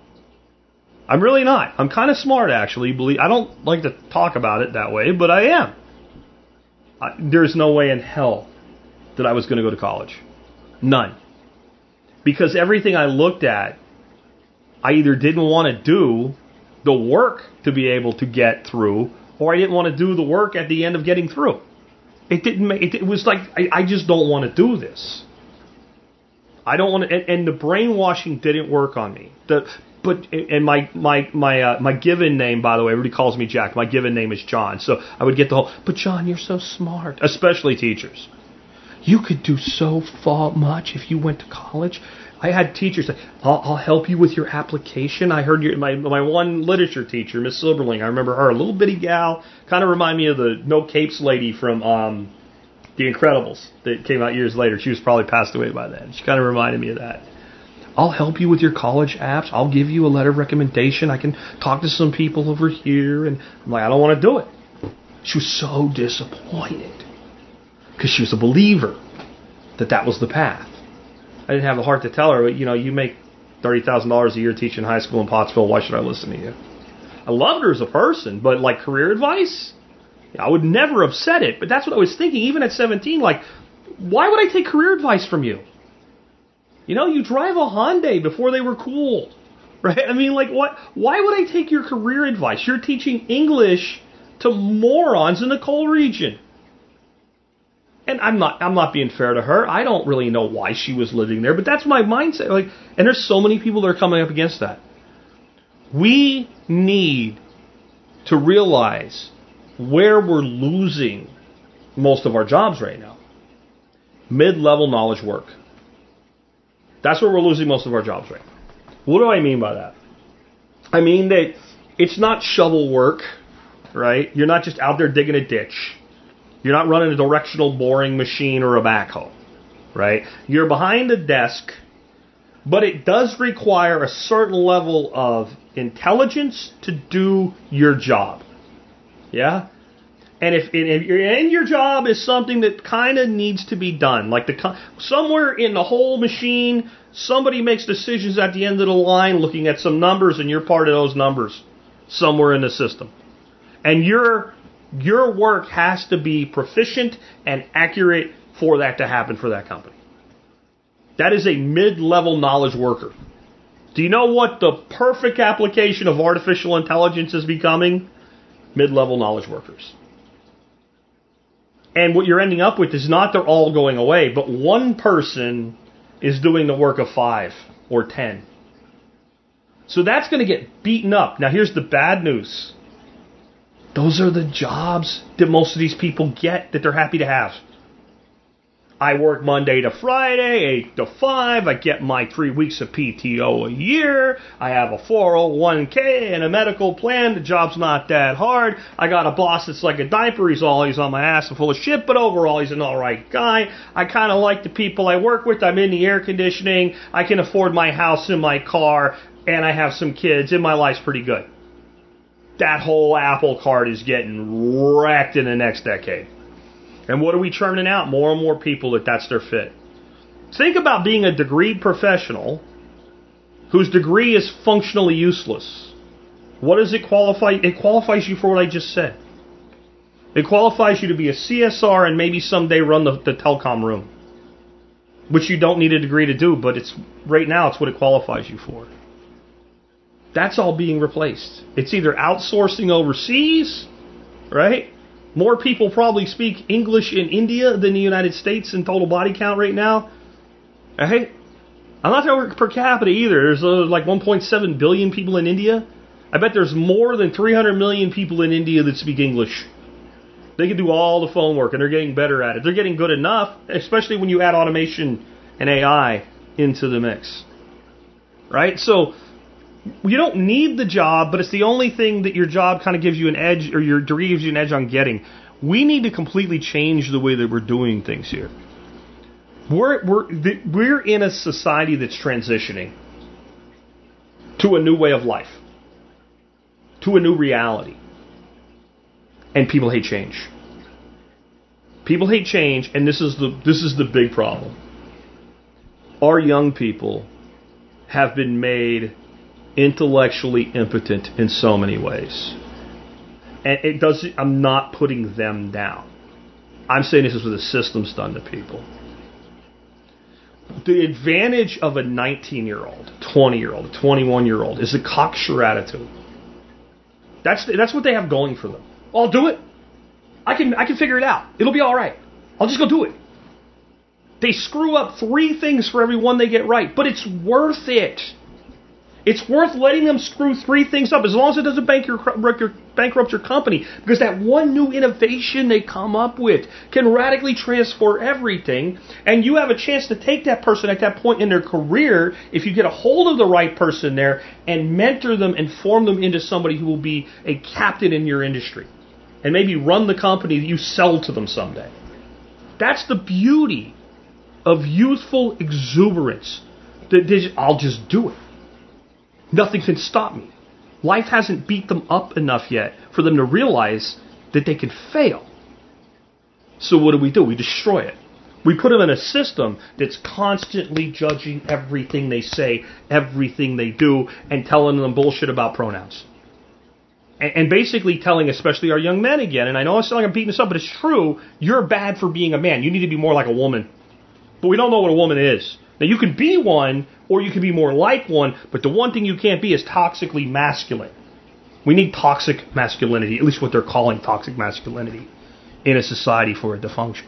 I'm really not. I'm kind of smart, actually. Believe I don't like to talk about it that way, but I am. I, there's no way in hell that I was going to go to college. None. Because everything I looked at, I either didn't want to do the work to be able to get through, or I didn't want to do the work at the end of getting through. It didn't make, it, it was like, I, I just don't want to do this. I don't want to, and, and the brainwashing didn't work on me. The, but, and my, my, my, uh, my given name, by the way, everybody calls me Jack. My given name is John. So I would get the whole, but John, you're so smart. Especially teachers. You could do so far much if you went to college. I had teachers say, I'll, I'll help you with your application. I heard your, my my one literature teacher, Miss Silberling, I remember her, a little bitty gal, kind of remind me of the No Capes lady from um, The Incredibles that came out years later. She was probably passed away by then. She kind of reminded me of that. I'll help you with your college apps. I'll give you a letter of recommendation. I can talk to some people over here. And I'm like, I don't want to do it. She was so disappointed because she was a believer that that was the path. I didn't have the heart to tell her, but, you know, you make thirty thousand dollars a year teaching high school in Pottsville. Why should I listen to you? I loved her as a person, but like career advice, I would never have said it. But that's what I was thinking, even at seventeen. Like, why would I take career advice from you? You know, you drive a Hyundai before they were cool, right? I mean, like, what? Why would I take your career advice? You're teaching English to morons in the coal region. And I'm not I'm not being fair to her. I don't really know why she was living there, but that's my mindset. Like, and there's so many people that are coming up against that. We need to realize where we're losing most of our jobs right now. Mid-level knowledge work. That's where we're losing most of our jobs right now. What do I mean by that? I mean that it's not shovel work, right? You're not just out there digging a ditch. You're not running a directional boring machine or a backhoe, right? You're behind a desk, but it does require a certain level of intelligence to do your job. Yeah? And if, if you're in your job is something that kind of needs to be done, like the somewhere in the whole machine, somebody makes decisions at the end of the line looking at some numbers, and you're part of those numbers somewhere in the system. And you're Your work has to be proficient and accurate for that to happen for that company. That is a mid-level knowledge worker. Do you know what the perfect application of artificial intelligence is becoming? Mid-level knowledge workers. And what you're ending up with is not they're all going away, but one person is doing the work of five or ten. So that's going to get beaten up. Now here's the bad news. Those are the jobs that most of these people get that they're happy to have. I work Monday to Friday, eight to five. I get my three weeks of P T O a year. I have a four oh one k and a medical plan. The job's not that hard. I got a boss that's like a diaper. He's always on my ass and full of shit, but overall he's an alright guy. I kind of like the people I work with. I'm in the air conditioning. I can afford my house and my car, and I have some kids, and my life's pretty good. That whole apple cart is getting wrecked in the next decade. And what are we churning out? More and more people that that's their fit. Think about being a degreed professional whose degree is functionally useless. What does it qualify? It qualifies you for what I just said. It qualifies you to be a C S R and maybe someday run the, the telecom room, which you don't need a degree to do, but it's right now it's what it qualifies you for. That's all being replaced. It's either outsourcing overseas, right? More people probably speak English in India than the United States in total body count right now. Right? I'm not talking per capita either. There's uh, like one point seven billion people in India. I bet there's more than three hundred million people in India that speak English. They can do all the phone work, and they're getting better at it. They're getting good enough, especially when you add automation and A I into the mix. Right? So you don't need the job, but it's the only thing that your job kind of gives you an edge, or your degree gives you an edge on getting. We need to completely change the way that we're doing things here. We're we're we're in a society that's transitioning to a new way of life, to a new reality, and people hate change. People hate change, and this is the this is the big problem. Our young people have been made intellectually impotent in so many ways. And it does I'm not putting them down. I'm saying this is what the system's done to people. The advantage of a nineteen-year-old, twenty-year-old, twenty-one-year-old is a cocksure attitude. That's that's what they have going for them. I'll do it. I can I can figure it out. It'll be all right. I'll just go do it. They screw up three things for every one they get right, but it's worth it. It's worth letting them screw three things up as long as it doesn't bank your, bankrupt your company. Because that one new innovation they come up with can radically transform everything. And you have a chance to take that person at that point in their career, if you get a hold of the right person there, and mentor them and form them into somebody who will be a captain in your industry. And maybe run the company that you sell to them someday. That's the beauty of youthful exuberance. I'll just do it. Nothing can stop me. Life hasn't beat them up enough yet for them to realize that they can fail. So what do we do? We destroy it. We put them in a system that's constantly judging everything they say, everything they do, and telling them bullshit about pronouns. And, and basically telling, especially our young men again, and I know I sound like I'm beating this up, but it's true, you're bad for being a man. You need to be more like a woman. But we don't know what a woman is. Now, you can be one, or you can be more like one, but the one thing you can't be is toxically masculine. We need toxic masculinity, at least what they're calling toxic masculinity, in a society for it to function.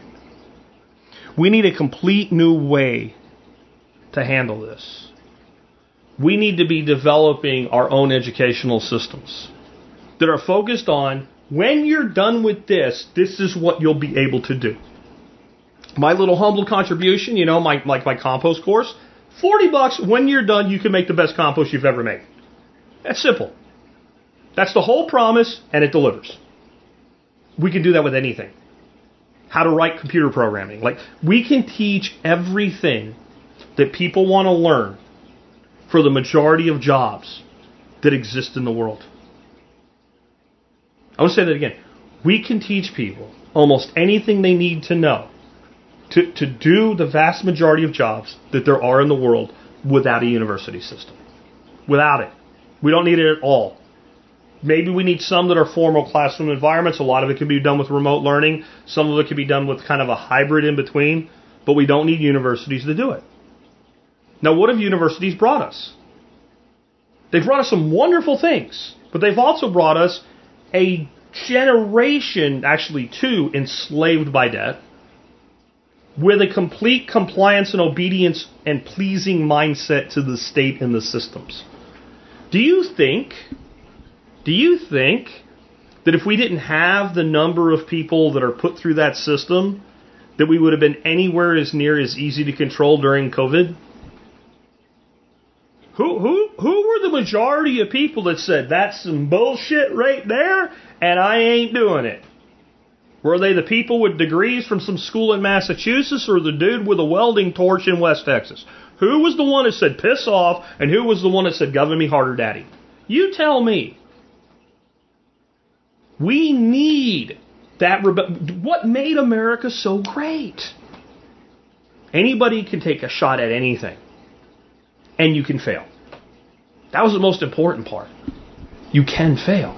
We need a complete new way to handle this. We need to be developing our own educational systems that are focused on, when you're done with this, this is what you'll be able to do. My little humble contribution, you know, my like my compost course, forty bucks, when you're done, you can make the best compost you've ever made. That's simple. That's the whole promise, and it delivers. We can do that with anything. How to write computer programming. Like, we can teach everything that people want to learn for the majority of jobs that exist in the world. I want to say that again. We can teach people almost anything they need to know To, to do the vast majority of jobs that there are in the world without a university system. Without it. We don't need it at all. Maybe we need some that are formal classroom environments. A lot of it can be done with remote learning. Some of it can be done with kind of a hybrid in between. But we don't need universities to do it. Now, what have universities brought us? They've brought us some wonderful things. But they've also brought us a generation, actually two, enslaved by debt, with a complete compliance and obedience and pleasing mindset to the state and the systems. Do you think, do you think that if we didn't have the number of people that are put through that system, that we would have been anywhere as near as easy to control during COVID? Who, who, who were the majority of people that said, that's some bullshit right there, and I ain't doing it? Were they the people with degrees from some school in Massachusetts, or the dude with a welding torch in West Texas? Who was the one that said piss off, and who was the one that said govern me harder, daddy? You tell me. We need that. Rebe- what made America so great? Anybody can take a shot at anything, and you can fail. That was the most important part. You can fail.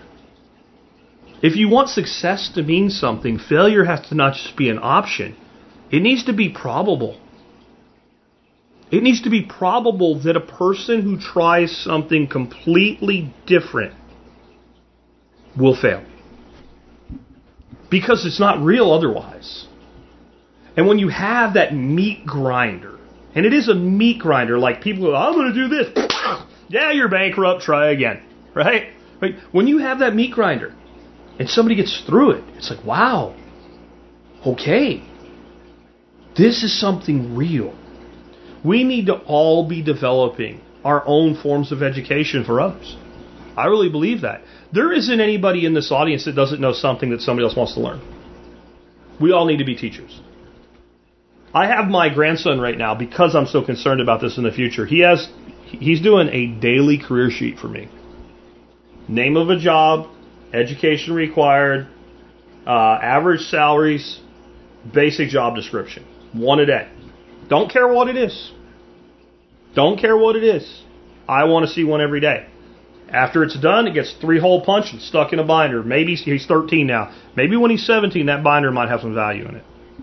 If you want success to mean something, failure has to not just be an option. It needs to be probable. It needs to be probable that a person who tries something completely different will fail. Because it's not real otherwise. And when you have that meat grinder, and it is a meat grinder, like people go, I'm going to do this. Yeah, you're bankrupt, try again. Right? Right? When you have that meat grinder, and somebody gets through it, it's like, wow, okay, this is something real. We need to all be developing our own forms of education for others. I really believe that. There isn't anybody in this audience that doesn't know something that somebody else wants to learn. We all need to be teachers. I have my grandson right now, because I'm so concerned about this in the future. He has, he's doing a daily career sheet for me. Name of a job, education required, uh, average salaries, basic job description. One a day. Don't care what it is. Don't care what it is. I want to see one every day. After it's done, it gets three-hole punch and stuck in a binder. Maybe he's thirteen now. Maybe when he's seventeen, that binder might have some value in it.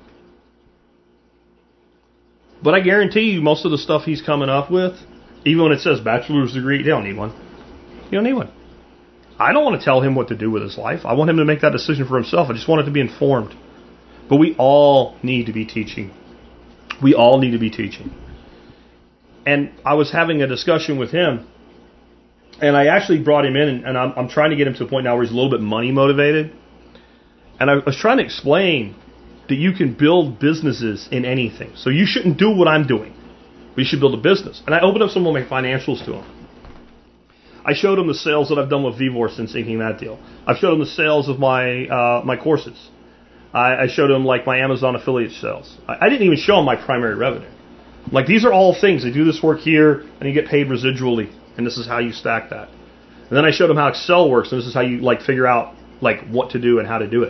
But I guarantee you, most of the stuff he's coming up with, even when it says bachelor's degree, they don't need one. You don't need one. I don't want to tell him what to do with his life. I want him to make that decision for himself. I just want it to be informed. But we all need to be teaching. We all need to be teaching. And I was having a discussion with him, and I actually brought him in, and, and I'm, I'm trying to get him to the point now where he's a little bit money motivated. And I was trying to explain that you can build businesses in anything. So you shouldn't do what I'm doing. But you should build a business. And I opened up some of my financials to him. I showed him the sales that I've done with Vivor since inking that deal. I've showed him the sales of my uh, my courses. I, I showed him like my Amazon affiliate sales. I, I didn't even show him my primary revenue. Like, these are all things. They do this work here, and you get paid residually, and this is how you stack that. And then I showed him how Excel works, and this is how you like figure out like what to do and how to do it.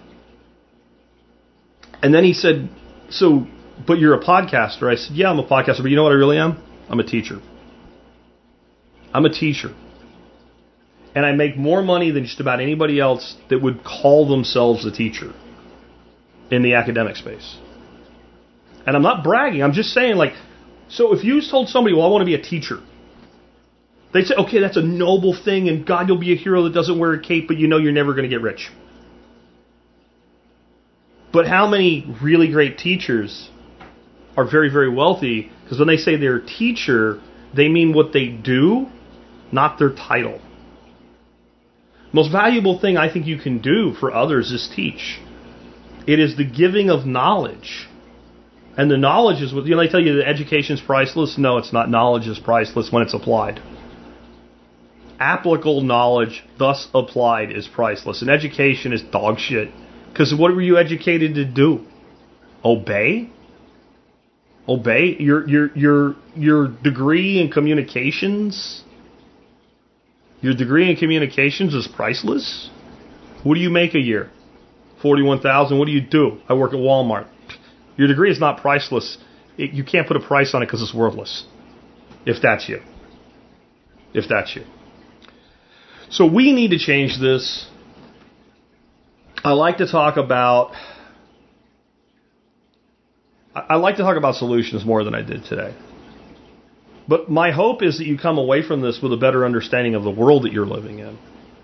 And then he said, so, but you're a podcaster. I said, yeah, I'm a podcaster, but you know what I really am? I'm a teacher. I'm a teacher. And I make more money than just about anybody else that would call themselves a teacher in the academic space. And I'm not bragging. I'm just saying, like, so if you told somebody, well, I want to be a teacher, they'd say, okay, that's a noble thing, and God, you'll be a hero that doesn't wear a cape, but you know you're never going to get rich. But how many really great teachers are very, very wealthy? Because when they say they're a teacher, they mean what they do, not their title. Most valuable thing I think you can do for others is teach. It is the giving of knowledge. And the knowledge is what, you know, they tell you that education's priceless. No, it's not. Knowledge is priceless when it's applied. Applicable knowledge, thus applied, is priceless. And education is dog shit. Because what were you educated to do? Obey? Obey? Your your your your degree in communications? Your degree in communications is priceless? What do you make a year? forty-one thousand dollars. What do you do? I work at Walmart. Your degree is not priceless. It, you can't put a price on it because it's worthless. If that's you. If that's you. So we need to change this. I like to talk about I like to talk about solutions more than I did today. But my hope is that you come away from this with a better understanding of the world that you're living in,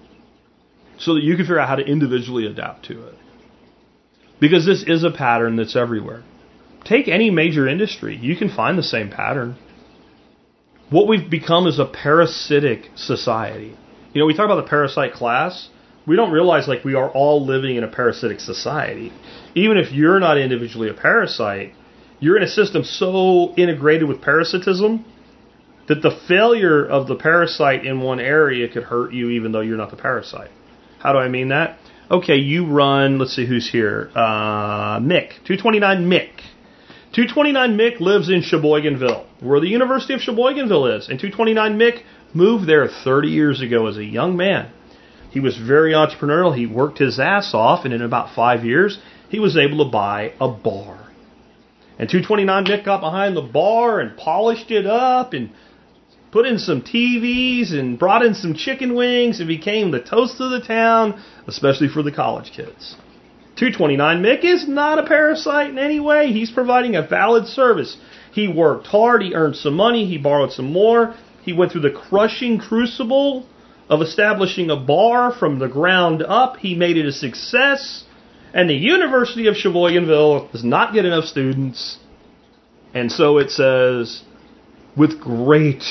so that you can figure out how to individually adapt to it. Because this is a pattern that's everywhere. Take any major industry. You can find the same pattern. What we've become is a parasitic society. You know, we talk about the parasite class. We don't realize like we are all living in a parasitic society. Even if you're not individually a parasite, you're in a system so integrated with parasitism that the failure of the parasite in one area could hurt you even though you're not the parasite. How do I mean that? Okay, you run, let's see who's here, uh, Mick, two twenty-nine Mick. two twenty-nine Mick lives in Sheboyganville, where the University of Sheboyganville is. And two twenty-nine Mick moved there thirty years ago as a young man. He was very entrepreneurial. He worked his ass off, and in about five years, he was able to buy a bar. And two twenty-nine Mick got behind the bar and polished it up and put in some T Vs and brought in some chicken wings and became the toast of the town, especially for the college kids. two twenty-nine Mick is not a parasite in any way. He's providing a valid service. He worked hard. He earned some money. He borrowed some more. He went through the crushing crucible of establishing a bar from the ground up. He made it a success. And the University of Sheboyganville does not get enough students. And so it says, with great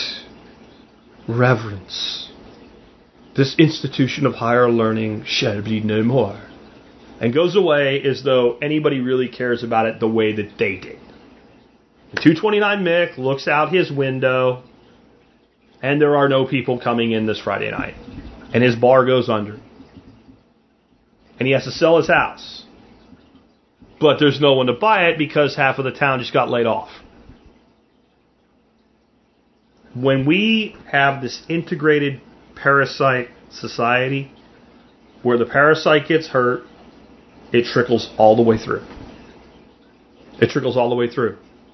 reverence, this institution of higher learning shall be no more. And goes away as though anybody really cares about it the way that they did. And two twenty-nine Mick looks out his window, and there are no people coming in this Friday night. And his bar goes under. And he has to sell his house. But there's no one to buy it because half of the town just got laid off. When we have this integrated parasite society, where the parasite gets hurt, it trickles all the way through. It trickles all the way through.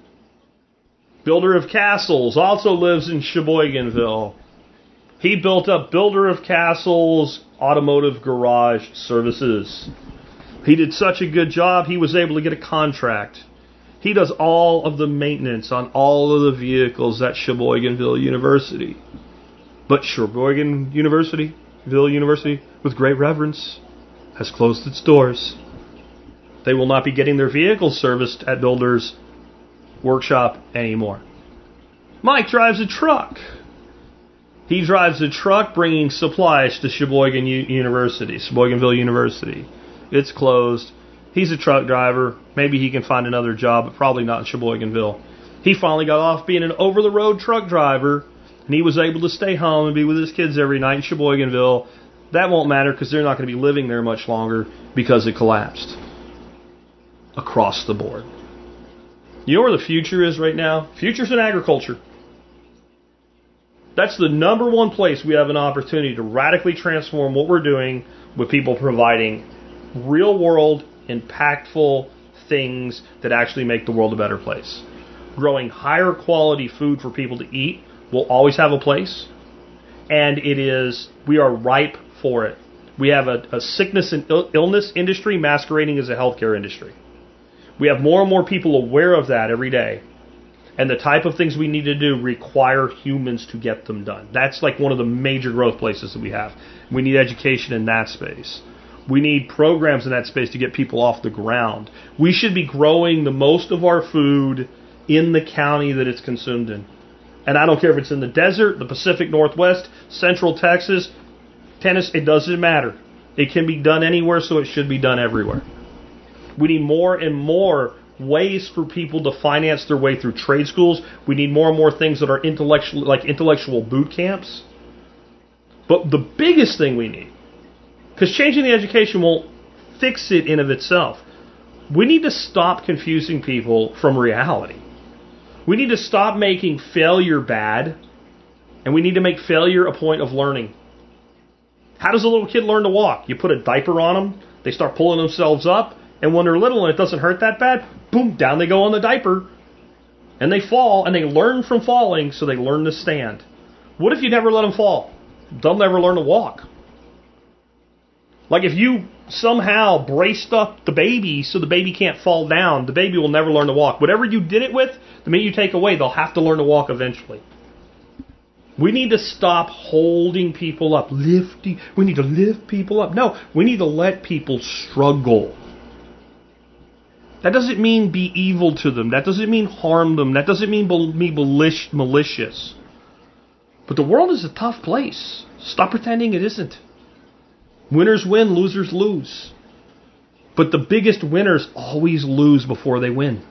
Builder of Castles also lives in Sheboyganville. He built up Builder of Castles Automotive Garage Services. He did such a good job, he was able to get a contract. He does all of the maintenance on all of the vehicles at Sheboyganville University. But Sheboygan University, Ville University, with great reverence, has closed its doors. They will not be getting their vehicles serviced at Builder's workshop anymore. Mike drives a truck. He drives a truck bringing supplies to Sheboygan U- University, Sheboyganville University. It's closed. He's a truck driver. Maybe he can find another job, but probably not in Sheboyganville. He finally got off being an over-the-road truck driver, and he was able to stay home and be with his kids every night in Sheboyganville. That won't matter because they're not going to be living there much longer because it collapsed. Across the board. You know where the future is right now? Future's in agriculture. That's the number one place we have an opportunity to radically transform what we're doing with people providing real-world, impactful things that actually make the world a better place. Growing higher quality food for people to eat will always have a place. And it is, we are ripe for it. We have a, a sickness and Ill- illness industry masquerading as a healthcare industry. We have more and more people aware of that every day. And the type of things we need to do require humans to get them done. That's like one of the major growth places that we have. We need education in that space. We need programs in that space to get people off the ground. We should be growing the most of our food in the county that it's consumed in. And I don't care if it's in the desert, the Pacific Northwest, Central Texas, Tennessee, it doesn't matter. It can be done anywhere, so it should be done everywhere. We need more and more ways for people to finance their way through trade schools. We need more and more things that are intellectual, like intellectual boot camps. But the biggest thing we need, because changing the education won't fix it in of itself, we need to stop confusing people from reality. We need to stop making failure bad, and we need to make failure a point of learning. How does a little kid learn to walk? You put a diaper on them, they start pulling themselves up, and when they're little and it doesn't hurt that bad, boom, down they go on the diaper. And they fall, and they learn from falling, so they learn to stand. What if you never let them fall? They'll never learn to walk. Like if you somehow braced up the baby so the baby can't fall down, the baby will never learn to walk. Whatever you did it with, the minute you take away, they'll have to learn to walk eventually. We need to stop holding people up. Lifting. We need to lift people up. No, we need to let people struggle. That doesn't mean be evil to them. That doesn't mean harm them. That doesn't mean be malicious. But the world is a tough place. Stop pretending it isn't. Winners win, losers lose. But the biggest winners always lose before they win.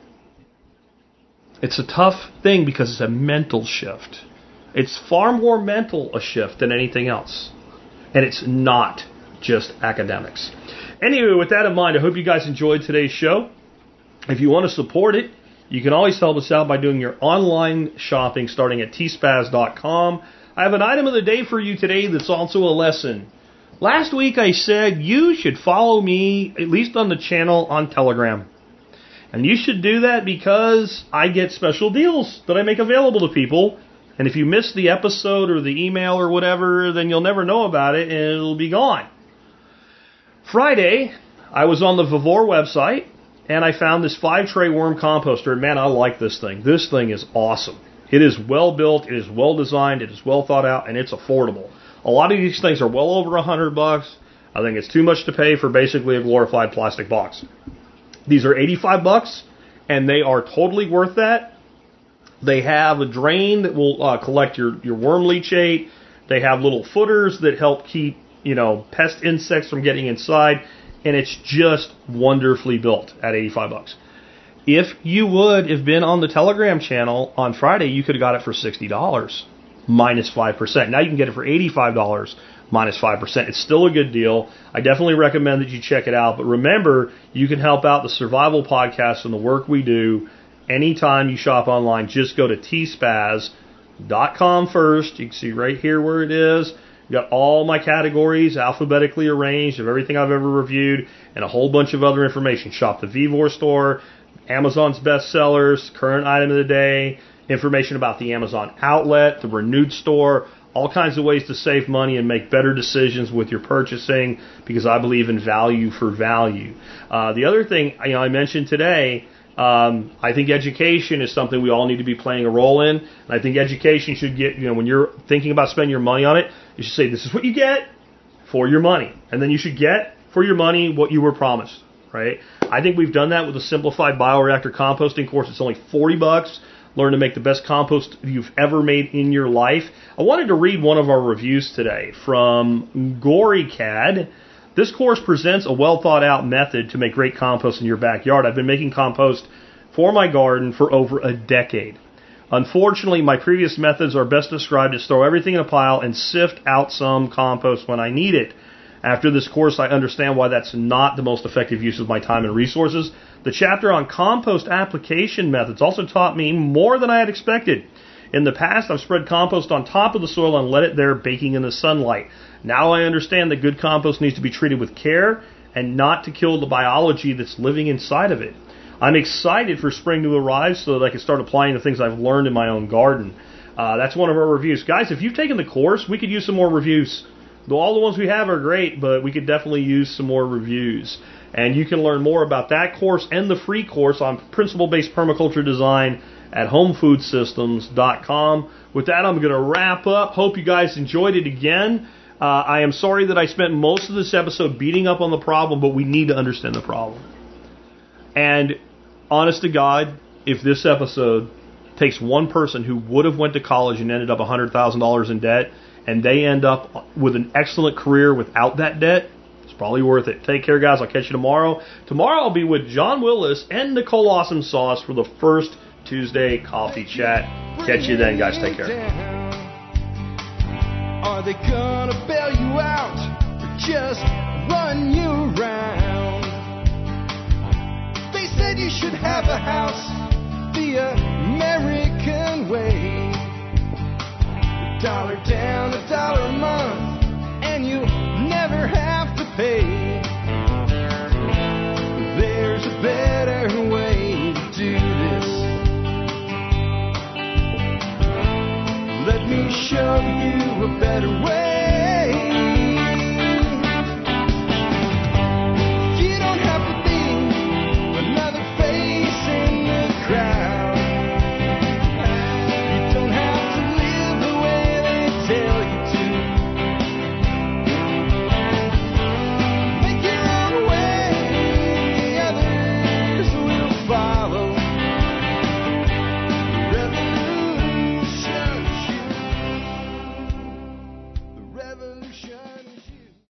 It's a tough thing because it's a mental shift. It's far more mental a shift than anything else. And it's not just academics. Anyway, with that in mind, I hope you guys enjoyed today's show. If you want to support it, you can always help us out by doing your online shopping starting at t spaz dot com. I have an item of the day for you today that's also a lesson. Last week I said you should follow me, at least on the channel, on Telegram. And you should do that because I get special deals that I make available to people. And if you miss the episode or the email or whatever, then you'll never know about it and it'll be gone. Friday, I was on the Vivor website and I found this five-tray worm composter. And man, I like this thing. This thing is awesome. It is well built, it is well designed, it is well thought out, and it's affordable. A lot of these things are well over a hundred bucks. I think it's too much to pay for basically a glorified plastic box. These are eighty-five bucks, and they are totally worth that. They have a drain that will uh, collect your, your worm leachate. They have little footers that help keep, you know, pest insects from getting inside. And it's just wonderfully built at eighty-five bucks. If you would have been on the Telegram channel on Friday, you could have got it for sixty dollars minus five percent. Now you can get it for eighty-five dollars minus five percent. It's still a good deal. I definitely recommend that you check it out. But remember, you can help out the Survival Podcast and the work we do anytime you shop online. Just go to t spaz dot com first. You can see right here where it is. You've got all my categories alphabetically arranged of everything I've ever reviewed and a whole bunch of other information. Shop the Vivor store. Amazon's bestsellers, current item of the day, information about the Amazon outlet, the Renewed store, all kinds of ways to save money and make better decisions with your purchasing, because I believe in value for value. Uh, the other thing you know, I mentioned today, um, I think education is something we all need to be playing a role in. And I think education should get, you know, when you're thinking about spending your money on it, you should say, this is what you get for your money. And then you should get for your money what you were promised, right? I think we've done that with a simplified bioreactor composting course. It's only forty bucks. Learn to make the best compost you've ever made in your life. I wanted to read one of our reviews today from GoryCAD. This course presents a well thought out method to make great compost in your backyard. I've been making compost for my garden for over a decade. Unfortunately, my previous methods are best described as throw everything in a pile and sift out some compost when I need it. After this course, I understand why that's not the most effective use of my time and resources. The chapter on compost application methods also taught me more than I had expected. In the past, I've spread compost on top of the soil and let it there baking in the sunlight. Now I understand that good compost needs to be treated with care and not to kill the biology that's living inside of it. I'm excited for spring to arrive so that I can start applying the things I've learned in my own garden. Uh, that's one of our reviews. Guys, if you've taken the course, we could use some more reviews. Though all the ones we have are great, but we could definitely use some more reviews. And you can learn more about that course and the free course on principle-based permaculture design at home food systems dot com. With that, I'm going to wrap up. Hope you guys enjoyed it again. Uh, I am sorry that I spent most of this episode beating up on the problem, but we need to understand the problem. And honest to God, if this episode takes one person who would have went to college and ended up one hundred thousand dollars in debt, and they end up with an excellent career without that debt, it's probably worth it. Take care, guys. I'll catch you tomorrow. Tomorrow I'll be with John Willis and Nicole Awesome Sauce for the first Tuesday Coffee Chat. Catch you then, guys. Take care. Are they gonna bail you out or just run you around? They said you should have a house the American way. A dollar down, a dollar a month, and you never have to pay. There's a better way to do this. Let me show you a better way.